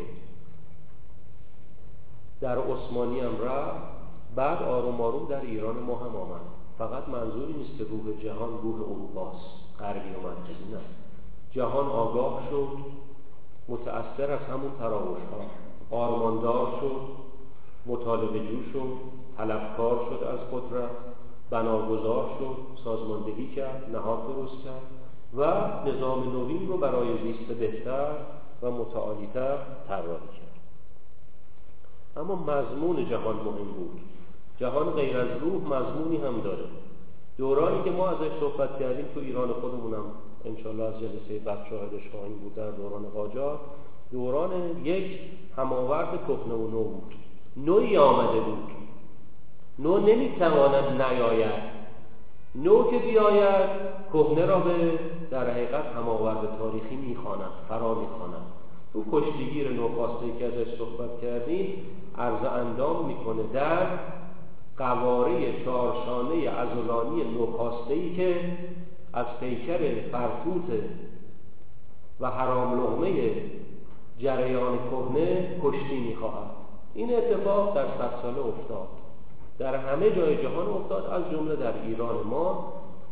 در عثمانی هم رفت. بعد آروم آروم در ایران ما هم آمد. فقط منظوری نیست که روح جهان روح اروپاست، غربی و مرکزی نه. جهان آگاه شد، متأثر از همون تراوش ها، آرماندار شد، مطالبه جو شد، طلبکار شد از قدرت، بناگذار شد، سازماندهی کرد، نهاد درست کرد و نظام نوین رو برای زیست بهتر و متعالی‌تر طراحی کرد. اما مضمون جهان مهم بود. جهان غیر از روح مضمونی هم داره. دورانی که ما ازش صحبت کردیم تو ایران خودمونم انشالله از جلسه بعد شاهدش خواهیم بود، در دوران قاجار، دوران یک هماورد کهنه و نو بود. نوعی آمده بود. نو نمیتواند نیاید. نو که بیاید کهنه را به در حقیقت هماورد تاریخی میخواند، فرا میخواند. تو کشتیگیر نوخاسته‌ای که ازش صحبت کردیم عرض اندام میکنه در قواره چهارشانه عضلانی نوخاسته‌ای که از پیکر فرتوت و حرام لقمه جریان کهنه کشتی میخواهد. این اتفاق در صد ساله افتاد، در همه جای جهان افتاد، از جمله در ایران ما.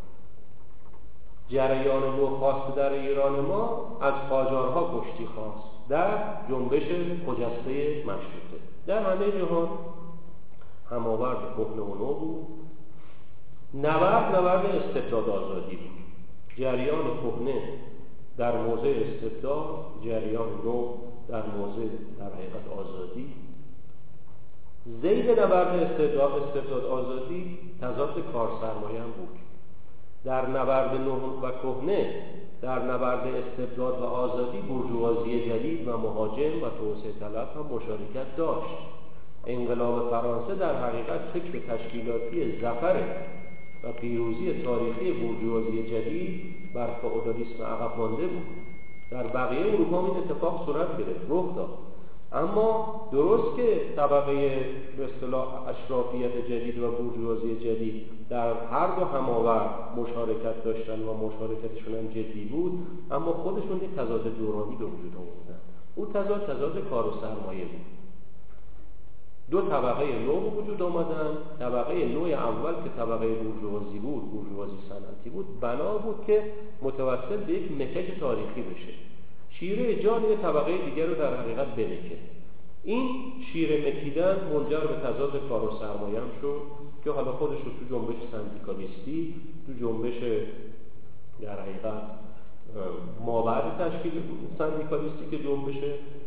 جریان نوخاسته در ایران ما از قاجارها کشتی خواست در جنبش خجسته مشروطه. در همه جهان هماورد کهنه و نو بود. نبرد نبرد استبداد آزادی بود. جریان کهنه در موضع استبداد، جریان نو در موضع در حقیقت آزادی. ضد نبرد استبداد استبداد آزادی تضاد کار سرمایه هم بود. در نبرد نو و کهنه، در نبرد استبداد و آزادی، بورژوازی جدید و مهاجم و توسعه طلب هم مشارکت داشت. انقلاب فرانسه در حقیقت فکر تشکیلاتی ظفر و پیروزی تاریخی بورژوازی جدید بر فئودالیسم عقب مانده بود. در بقیه اروپا این اتفاق صورت گرفت، رخ داد. اما درست که طبقه به اصطلاح اشرافیت جدید و بورژوازی جدید در هر دو هماورد مشارکت داشتن و مشارکتشون هم جدی بود، اما خودشون یک تضاد دورانی به وجود آوردن. اون تضاد تضاد کار و سرمایه بود. دو طبقه نو به وجود آمدن. طبقه نو اول که طبقه بورژوازی بود، بورژوازی صنعتی بود، بنا بود که متوسل به یک مکک تاریخی بشه، شیره جان یک طبقه دیگر رو در حقیقت بمکه. این شیره مکیدن منجر به تضاد کار و سرمایه هم شد که حالا خودش رو تو جنبش سندیکالیستی، تو جنبش در حقیقت مابعد تشکیل سندیکالیستی که جنبش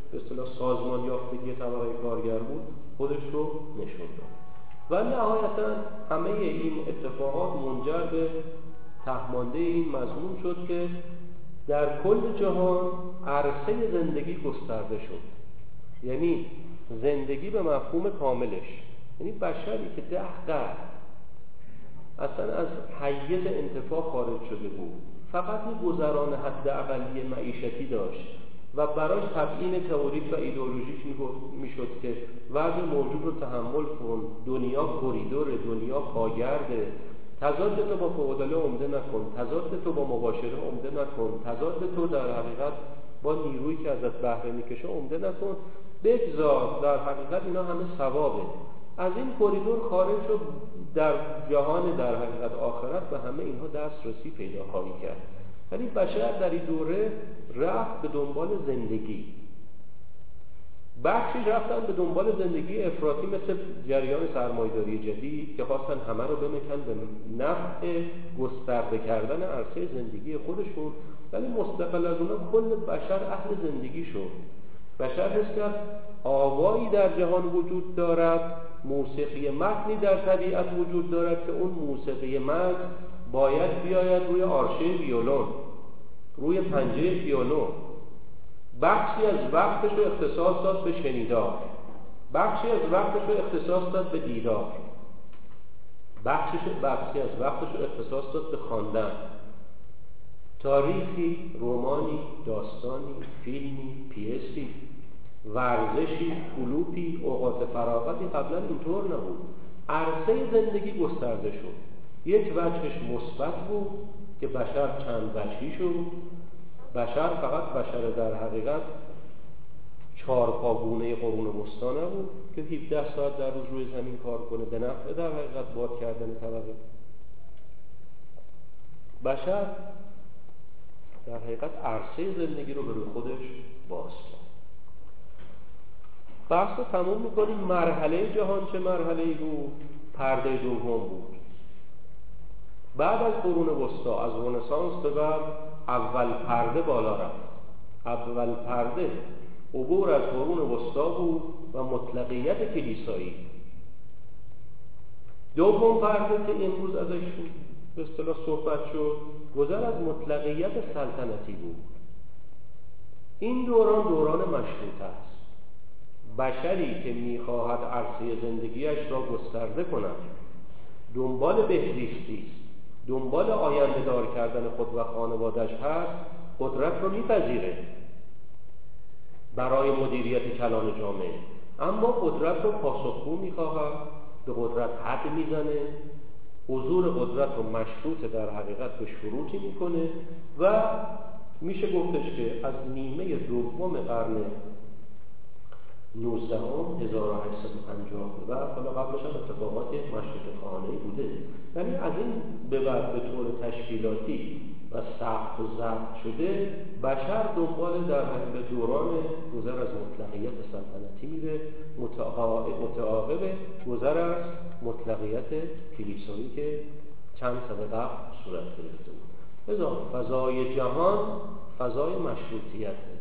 به اصطلاح سازمان یافتگی طبقه کارگر بود خودش رو نشون داد. و نهایتا همه این اتفاقات منجر به تهمانده این مضمون شد که در کل جهان عرصه زندگی گسترده شد. یعنی زندگی به مفهوم کاملش، یعنی بشری که ده قرن اصلا از حیز انتفاع خارج شده بود، فقط این گذران حد اقلی معیشتی داشت و براش تبیین تئوریک و ایدئولوژیک میشد که وضع موجود رو تحمل کن، دنیا کوریدور، دنیا پاگرده، تضاد تو با فئوداله عمده نکن، تضاد تو با مباشره عمده نکن، تضاد تو در حقیقت با نیرویی که ازت بهره میکشه عمده نکن، بگذار در حقیقت اینا همه ثوابه. از این کوریدور خارج شد، در جهان در حقیقت آخرت به همه اینها دسترسی پیدا خواهی کرد. ولی بشر در این دوره رفت به دنبال زندگی. بخشی رفتن به دنبال زندگی افراطی مثل جریان سرمایه‌داری جدید که خواستن همه رو بمکن به نفع گسترده کردن عرصه زندگی خودشون، ولی مستقل از اونها کل بشر اهل زندگی شد. بشر حس کرد آوایی در جهان وجود دارد، موسیقی متنی در طبیعت وجود دارد که اون موسیقی متن باید بیاید روی آرشه ویولون، روی پنجه پیانو. بخشی از وقتش رو اختصاص داد به شنیدار، بخشی از وقتش رو اختصاص داد به دیدار، بخشی بخشی از وقتش رو اختصاص داد به خواندن. تاریخی، رمانی، داستانی، فیلمی، پیسی، ورزشی، کلوپی، اوقات فراغتی قبلا اینطور نبود. عرصه زندگی گسترده شد. یک وجهش مثبت بود که بشر چند وجهی شد. بشر فقط بشر در حقیقت چارپاگونه قرون وسطا نبود که هفده ساعت در روز روی زمین کار کنه به نفع در حقیقت باد کردن طبقه. بشر در حقیقت عرصه زندگی رو به روی خودش باز کرد. بحث رو تموم میکنیم. مرحله جهان چه مرحله‌ای بود؟ پرده دوم بود. بعد از قرون وسطا، از رنسانس به بعد، اول پرده بالا رفت. اول پرده عبور از قرون وسطا بود و مطلقیت کلیسایی. دوم پرده که امروز ازش به اصطلاح صحبت شد، گذر از مطلقیت سلطنتی بود. این دوران دوران مشروطه است. بشری که میخواهد عرصه زندگیش را گسترده کند، دنبال بهزیستی است، دنبال آینده دار کردن خود و خانواده‌اش هست، قدرت رو میپذیره برای مدیریت کلان جامعه، اما قدرت رو پاسخگو میخواهد، به قدرت حد میزنه، حضور قدرت رو مشروط در حقیقت به شروطی میکنه و میشه گفتش که از نیمه دوم قرن نوزدهم هزار و هشتصد و پنجاه و حالا قبلش هم اتفاقات مشروطه خواهانه‌ای بوده، یعنی از این به بعد به طور تشکیلاتی و سخت و ضبط شده بشر دنبال در حقیقت دوران گذر از مطلقیت سلطنتی میره، متعاقب گذر از مطلقیت کلیسایی که چند سال قبل صورت گرفته بود. لذا فضای جهان فضای مشروطیت بوده.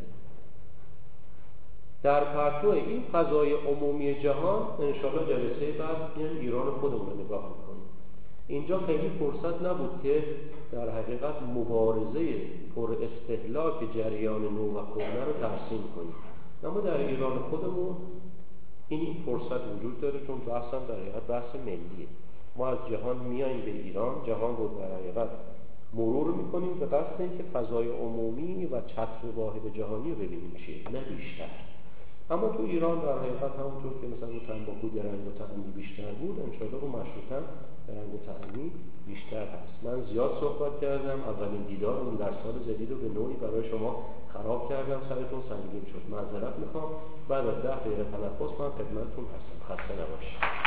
در پرتو این فضای عمومی جهان انشاءالله جلسه بعد میایم ایران خودمون رو نگاه میکنیم. اینجا خیلی فرصت نبود که در حقیقت مبارزه پر استهلاک جریان نو و کهنه رو ترسیم کنیم، اما در ایران خودمون این فرصت وجود داره، چون بحث هم در حقیقت بحث ملیه. ما از جهان میایم به ایران، جهان رو در حقیقت مرور میکنیم به قصد اینکه فضای عمومی و چتر واحد جهانی رو ببینیم چیه، نه بیشتر. اما تو ایران در حقیقت همونطور که مثلا رو تنباکو در رنگ و طعمی بیشتر بود، انشاءالله رو مشروطه در رنگ و طعمی بیشتر هست. من زیاد صحبت کردم، اولین دیدارمون در سال جدید رو به نوعی برای شما خراب کردم، سرتون سنگین شد، معذرت میخوام. بعد از ده دقیقه تنفس من خدمتتون هستم. خسته نباشید.